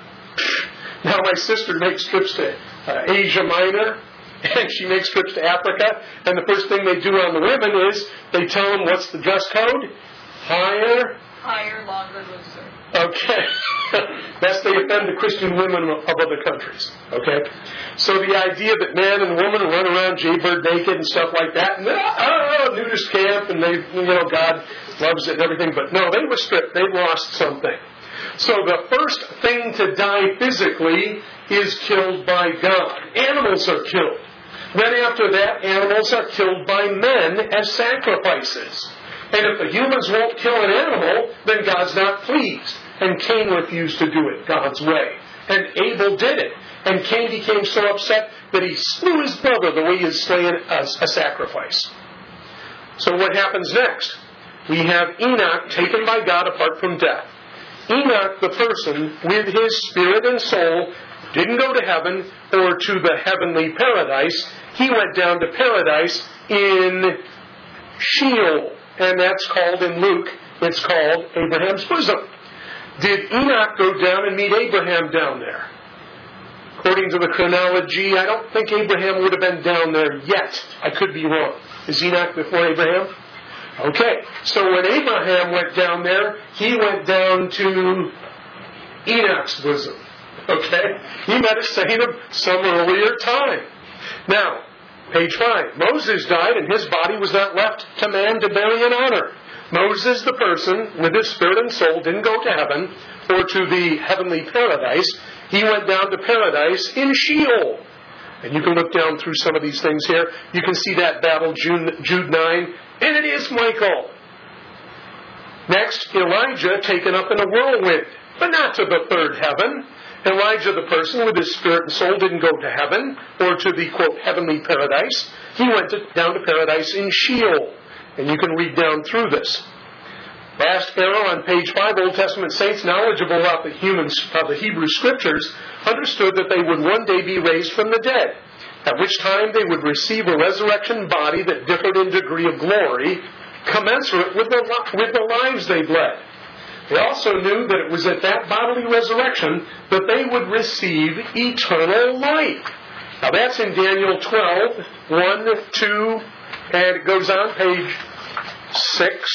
A: Now my sister makes trips to uh, Asia Minor, and she makes trips to Africa, and the first thing they do on the women is they tell them, what's the dress code? Higher?
B: Higher, longer, looser.
A: Okay. Lest they offend the Christian women of other countries. Okay? So the idea that man and woman run around jaybird naked and stuff like that, and oh, nudist camp, and they, you know, God loves it and everything, but no, they were stripped. They lost something. So the first thing to die physically is killed by God. Animals are killed. Then after that, animals are killed by men as sacrifices. And if the humans won't kill an animal, then God's not pleased. And Cain refused to do it God's way. And Abel did it. And Cain became so upset that he slew his brother the way he had slain a, a sacrifice. So what happens next? We have Enoch taken by God apart from death. Enoch, the person, with his spirit and soul, didn't go to heaven or to the heavenly paradise. He went down to paradise in Sheol. And that's called, in Luke, it's called Abraham's bosom. Did Enoch go down and meet Abraham down there? According to the chronology, I don't think Abraham would have been down there yet. I could be wrong. Is Enoch before Abraham? Okay, so when Abraham went down there, he went down to Enoch's bosom. Okay? He met a saint of some earlier time. Now, page five. Moses died and his body was not left to man to bury in honor. Moses, the person, with his spirit and soul, didn't go to heaven or to the heavenly paradise. He went down to paradise in Sheol. And you can look down through some of these things here. You can see that battle, Jude, Jude nine. And it is Michael. Next, Elijah taken up in a whirlwind, but not to the third heaven. Elijah, the person with his spirit and soul, didn't go to heaven or to the, quote, heavenly paradise. He went to, down to paradise in Sheol. And you can read down through this. Last arrow on page five, Old Testament saints knowledgeable about the, human, uh, the Hebrew Scriptures understood that they would one day be raised from the dead, at which time they would receive a resurrection body that differed in degree of glory, commensurate with the, with the lives they led. They also knew that it was at that bodily resurrection that they would receive eternal life. Now that's in Daniel twelve, one, two, and it goes on, page six.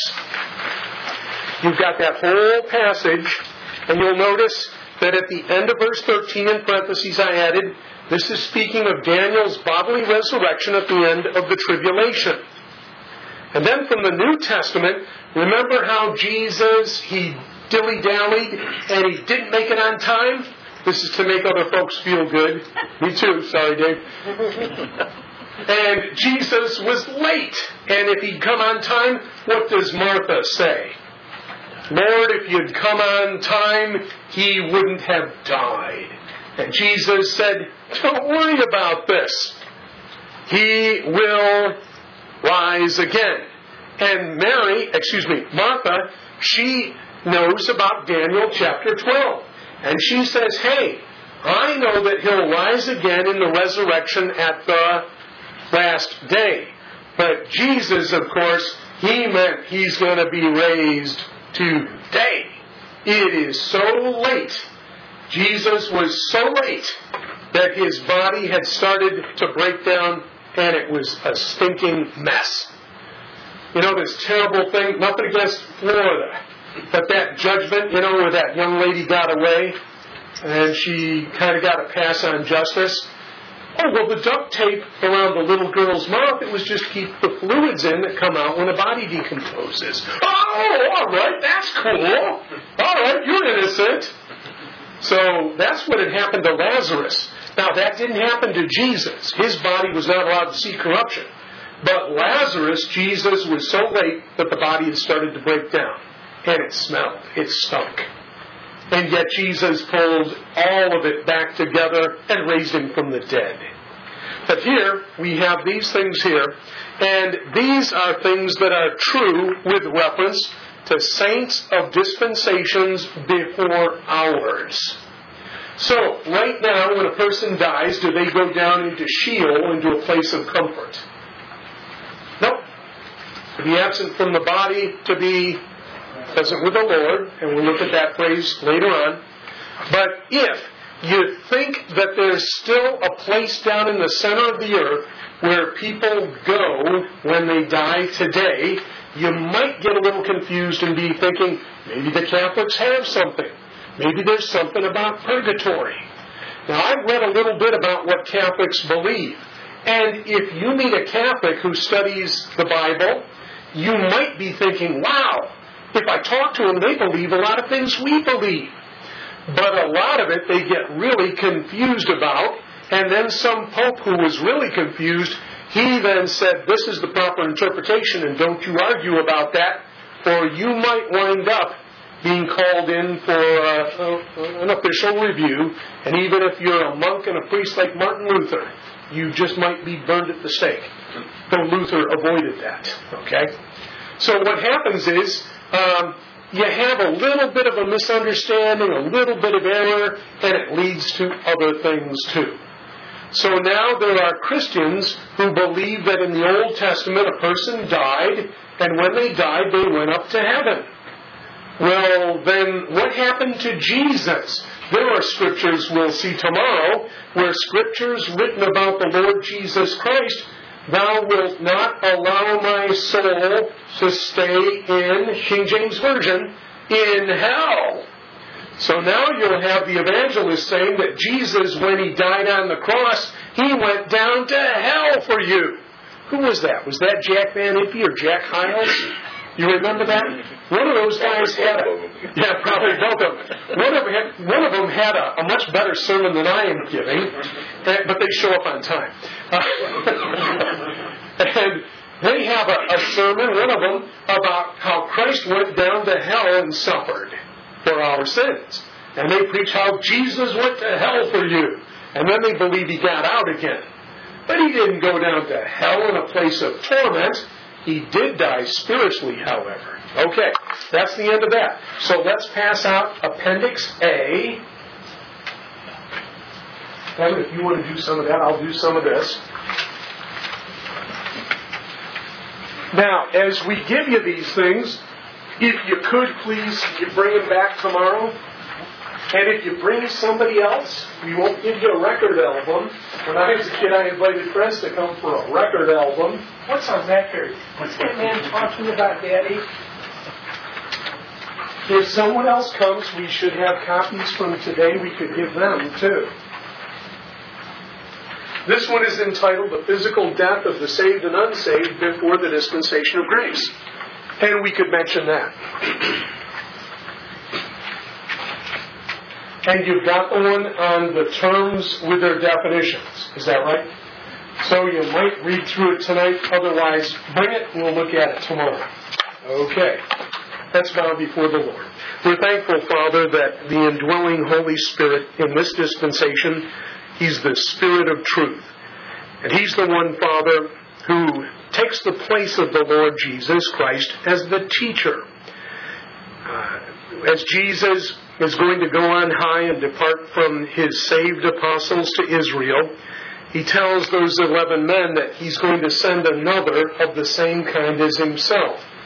A: You've got that whole passage, and you'll notice that at the end of verse thirteen, in parentheses I added, this is speaking of Daniel's bodily resurrection at the end of the tribulation. And then from the New Testament, remember how Jesus, he dilly-dallied and he didn't make it on time? This is to make other folks feel good. Me too. Sorry, Dave. And Jesus was late. And if he'd come on time, what does Martha say? Lord, if you'd come on time, he wouldn't have died. And Jesus said, don't worry about this. He will rise again. And Mary, excuse me, Martha, she knows about Daniel chapter twelve. And she says, hey, I know that he'll rise again in the resurrection at the last day. But Jesus, of course, he meant he's going to be raised today. It is so late. Jesus was so late that his body had started to break down, and it was a stinking mess. You know, this terrible thing, nothing against Florida, but that judgment, you know, where that young lady got away, and she kind of got a pass on justice. Oh, well, the duct tape around the little girl's mouth, it was just to keep the fluids in that come out when a body decomposes. Oh, all right, that's cool. All right, you're innocent. So that's what had happened to Lazarus. Now, that didn't happen to Jesus. His body was not allowed to see corruption. But Lazarus, Jesus was so late that the body had started to break down. And it smelled. It stunk. And yet Jesus pulled all of it back together and raised him from the dead. But here, we have these things here. And these are things that are true with reference to saints of dispensations before ours. So, right now, when a person dies, do they go down into Sheol, into a place of comfort? Nope. To be absent from the body, to be present with the Lord, and we'll look at that phrase later on. But if you think that there's still a place down in the center of the earth where people go when they die today, you might get a little confused and be thinking, maybe the Catholics have something. Maybe there's something about purgatory. Now, I've read a little bit about what Catholics believe. And if you meet a Catholic who studies the Bible, you might be thinking, wow, if I talk to them, they believe a lot of things we believe. But a lot of it they get really confused about. And then some pope who was really confused, he then said, this is the proper interpretation, and don't you argue about that, or you might wind up being called in for uh, an official review. And even if you're a monk and a priest like Martin Luther, you just might be burned at the stake. Though Luther avoided that. Okay? So what happens is, um, you have a little bit of a misunderstanding, a little bit of error, and it leads to other things too. So now there are Christians who believe that in the Old Testament a person died, and when they died they went up to heaven. Well, then what happened to Jesus? There are scriptures we'll see tomorrow where scriptures written about the Lord Jesus Christ, thou wilt not allow my soul to stay in, King James Version, in hell. So now you'll have the evangelist saying that Jesus, when he died on the cross, he went down to hell for you. Who was that? Was that Jack Van Impe or Jack Hyles? You remember that? One of those guys had a... Yeah, probably both of them. One of them had, one of them had a, a much better sermon than I am giving, but they show up on time. Uh, and they have a, a sermon, one of them, about how Christ went down to hell and suffered for our sins. And they preach how Jesus went to hell for you. And then they believe he got out again. But he didn't go down to hell in a place of torment. He did die spiritually, however. Okay, that's the end of that. So let's pass out Appendix A. Kevin, if you want to do some of that, I'll do some of this. Now, as we give you these things, if you could please, you bring them back tomorrow. And if you bring somebody else, we won't give you a record album. When I was a kid, I invited friends to come for a record album. What's on that here? What's that man talking about, Daddy? If someone else comes, we should have copies from today. We could give them, too. This one is entitled The Physical Death of the Saved and Unsaved Before the Dispensation of Grace. And we could mention that. And you've got the one on the terms with their definitions. Is that right? So you might read through it tonight. Otherwise, bring it and we'll look at it tomorrow. Okay. Let's bow before the Lord. We're thankful, Father, that the indwelling Holy Spirit in this dispensation, He's the Spirit of truth. And He's the one, Father, who takes the place of the Lord Jesus Christ as the teacher. Uh, as Jesus is going to go on high and depart from His saved apostles to Israel, He tells those eleven men that He's going to send another of the same kind as Himself.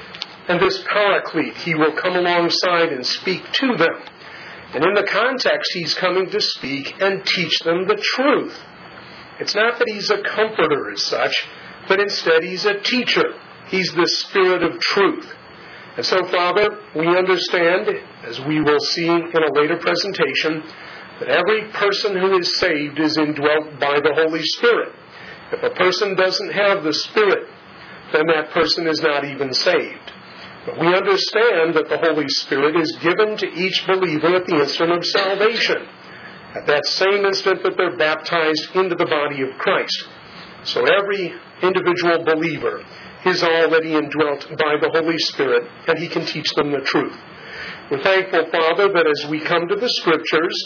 A: And this Paraclete, he will come alongside and speak to them. And in the context, he's coming to speak and teach them the truth. It's not that he's a comforter as such, but instead he's a teacher. He's the Spirit of truth. And so, Father, we understand, as we will see in a later presentation, that every person who is saved is indwelt by the Holy Spirit. If a person doesn't have the Spirit, then that person is not even saved. But we understand that the Holy Spirit is given to each believer at the instant of salvation, at that same instant that they're baptized into the body of Christ. So every individual believer is already indwelt by the Holy Spirit, and he can teach them the truth. We're thankful, Father, that as we come to the Scriptures,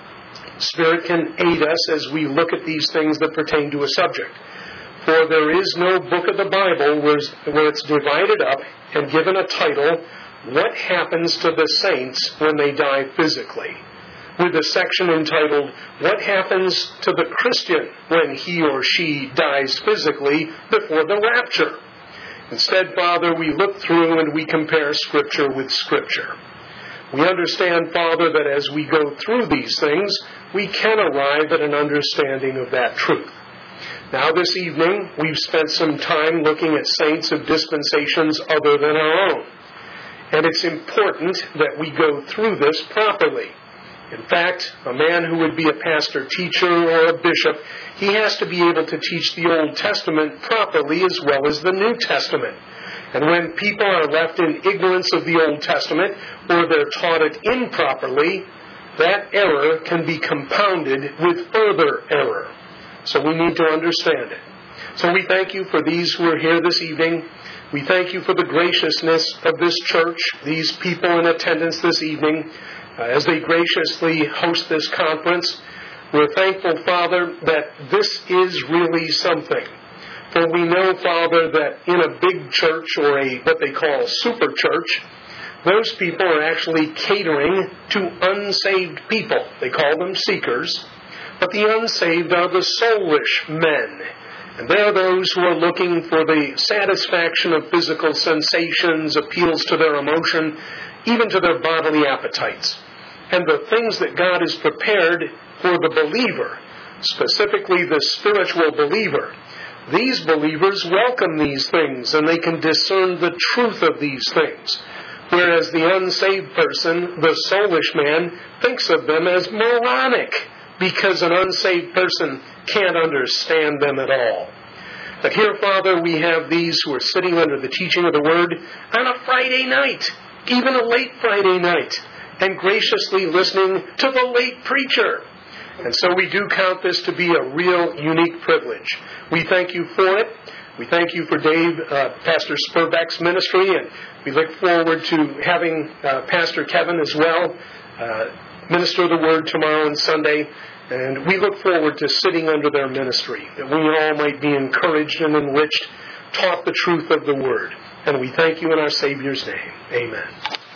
A: Spirit can aid us as we look at these things that pertain to a subject. For there is no book of the Bible where, where it's divided up and given a title, What Happens to the Saints When They Die Physically? With a section entitled, What Happens to the Christian When He or She Dies Physically Before the Rapture? Instead, Father, we look through and we compare Scripture with Scripture. We understand, Father, that as we go through these things, we can arrive at an understanding of that truth. Now, this evening, we've spent some time looking at saints of dispensations other than our own. And it's important that we go through this properly. In fact, a man who would be a pastor, teacher, or a bishop, he has to be able to teach the Old Testament properly as well as the New Testament. And when people are left in ignorance of the Old Testament, or they're taught it improperly, that error can be compounded with further error. So we need to understand it. So we thank you for these who are here this evening. We thank you for the graciousness of this church, these people in attendance this evening, uh, as they graciously host this conference. We're thankful, Father, that this is really something. For we know, Father, that in a big church or a what they call super church, those people are actually catering to unsaved people. They call them seekers. But the unsaved are the soulish men. And they're those who are looking for the satisfaction of physical sensations, appeals to their emotion, even to their bodily appetites. And the things that God has prepared for the believer, specifically the spiritual believer, these believers welcome these things and they can discern the truth of these things. Whereas the unsaved person, the soulish man, thinks of them as moronic, because an unsaved person can't understand them at all. But here, Father, we have these who are sitting under the teaching of the Word on a Friday night, even a late Friday night, and graciously listening to the late preacher. And so we do count this to be a real unique privilege. We thank you for it. We thank you for Dave, uh, Pastor Spurbeck's ministry, and we look forward to having uh, Pastor Kevin as well uh, minister the Word tomorrow and Sunday. And we look forward to sitting under their ministry, that we all might be encouraged and enriched, taught the truth of the Word. And we thank you in our Savior's name. Amen.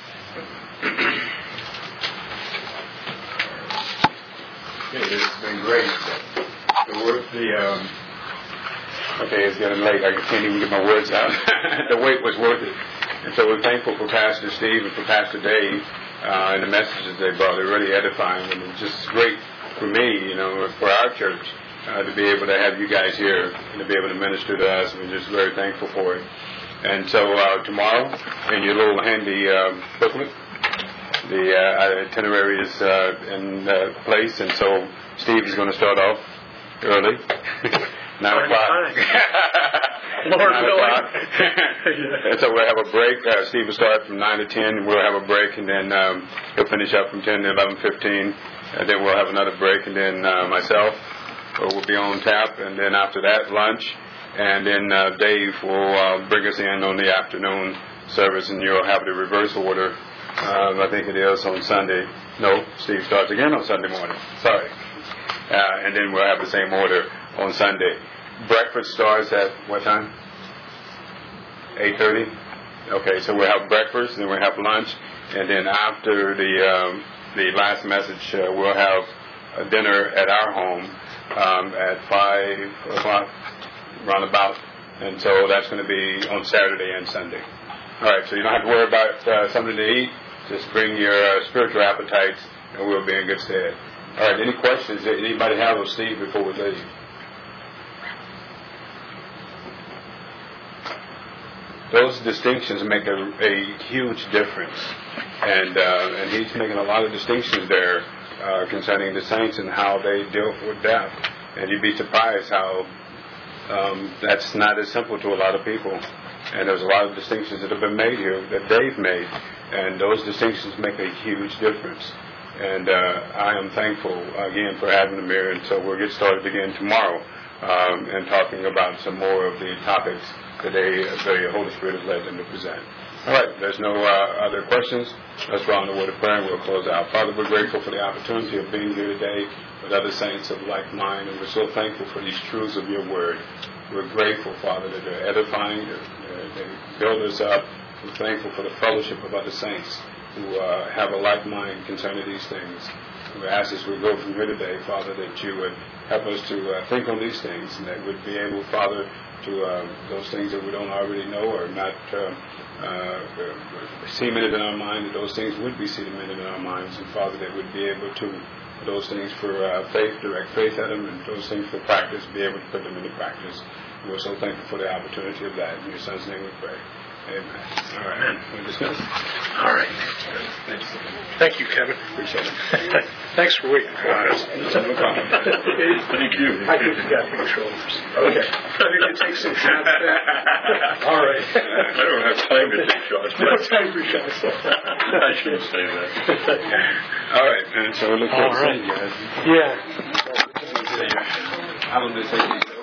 B: Okay, it's been great. The word, the, um, okay, it's getting late. I can't even get my words out. The wait was worth it. And so we're thankful for Pastor Steve and for Pastor Dave uh, and the messages they brought. They're really edifying. And it's just great for me, you know, for our church uh, to be able to have you guys here and to be able to minister to us. We're just very thankful for it. And so uh, tomorrow, in your little handy uh, booklet, the uh, itinerary is uh, in uh, place, and so Steve is going to start off early, nine o'clock.
A: Lord willing.
B: And so we'll have a break. Uh, Steve will start from nine to ten, and we'll have a break, and then um, he'll finish up from ten to eleven fifteen. And then we'll have another break, and then uh, myself will be on tap, and then after that, lunch, and then uh, Dave will uh, bring us in on the afternoon service, and you'll have the reverse order. Um, I think it is on Sunday. No, Steve starts again on Sunday morning. Sorry. Uh, and then we'll have the same order on Sunday. Breakfast starts at what time? eight thirty? Okay, so we'll have breakfast, then we'll have lunch, and then after the um, the last message, uh, we'll have a dinner at our home um, at five o'clock, roundabout. And so that's going to be on Saturday and Sunday. All right, so you don't have to worry about uh, something to eat. Just bring your uh, spiritual appetites, and we'll be in good stead. All right, any questions that anybody have of Steve before we leave? Those distinctions make a, a huge difference, and uh, and he's making a lot of distinctions there uh, concerning the saints and how they deal with death. And you'd be surprised how um, that's not as simple to a lot of people. And there's a lot of distinctions that have been made here that Dave made, and those distinctions make a huge difference. And uh, I am thankful again for having them here, and so we'll get started again tomorrow um, and talking about some more of the topics that they, the Holy Spirit has led them to present. All right, there's no uh, other questions. Let's draw on the word of prayer and we'll close out. Father, we're grateful for the opportunity of being here today with other saints of like mind, and we're so thankful for these truths of your word. We're grateful, Father, that they're edifying, that they build us up. We're thankful for the fellowship of other saints who uh, have a like mind concerning these things. We ask as we go from here today, Father, that you would help us to uh, think on these things, and that we'd be able, Father, to uh, those things that we don't already know or not uh, uh, cemented in our mind, that those things would be cemented in our minds, and Father, that we'd be able to those things for uh, faith, direct faith at them, and those things for practice, be able to put them into practice. And we're so thankful for the opportunity of that. In your Son's name we pray. Amen. All right. We're dismissed.
A: All right.
B: Thanks.
A: Thank you, Kevin.
B: Appreciate it.
A: Thanks for waiting for us.
B: No problem. Thank you.
A: I think you got big shoulders. Okay. I need to take some shots back. All right.
C: I don't have time to take shots.
A: No time for shots.
C: I shouldn't say that.
B: All right, man. So we look forward to seeing you guys.
A: Yeah.
B: How long did it take you?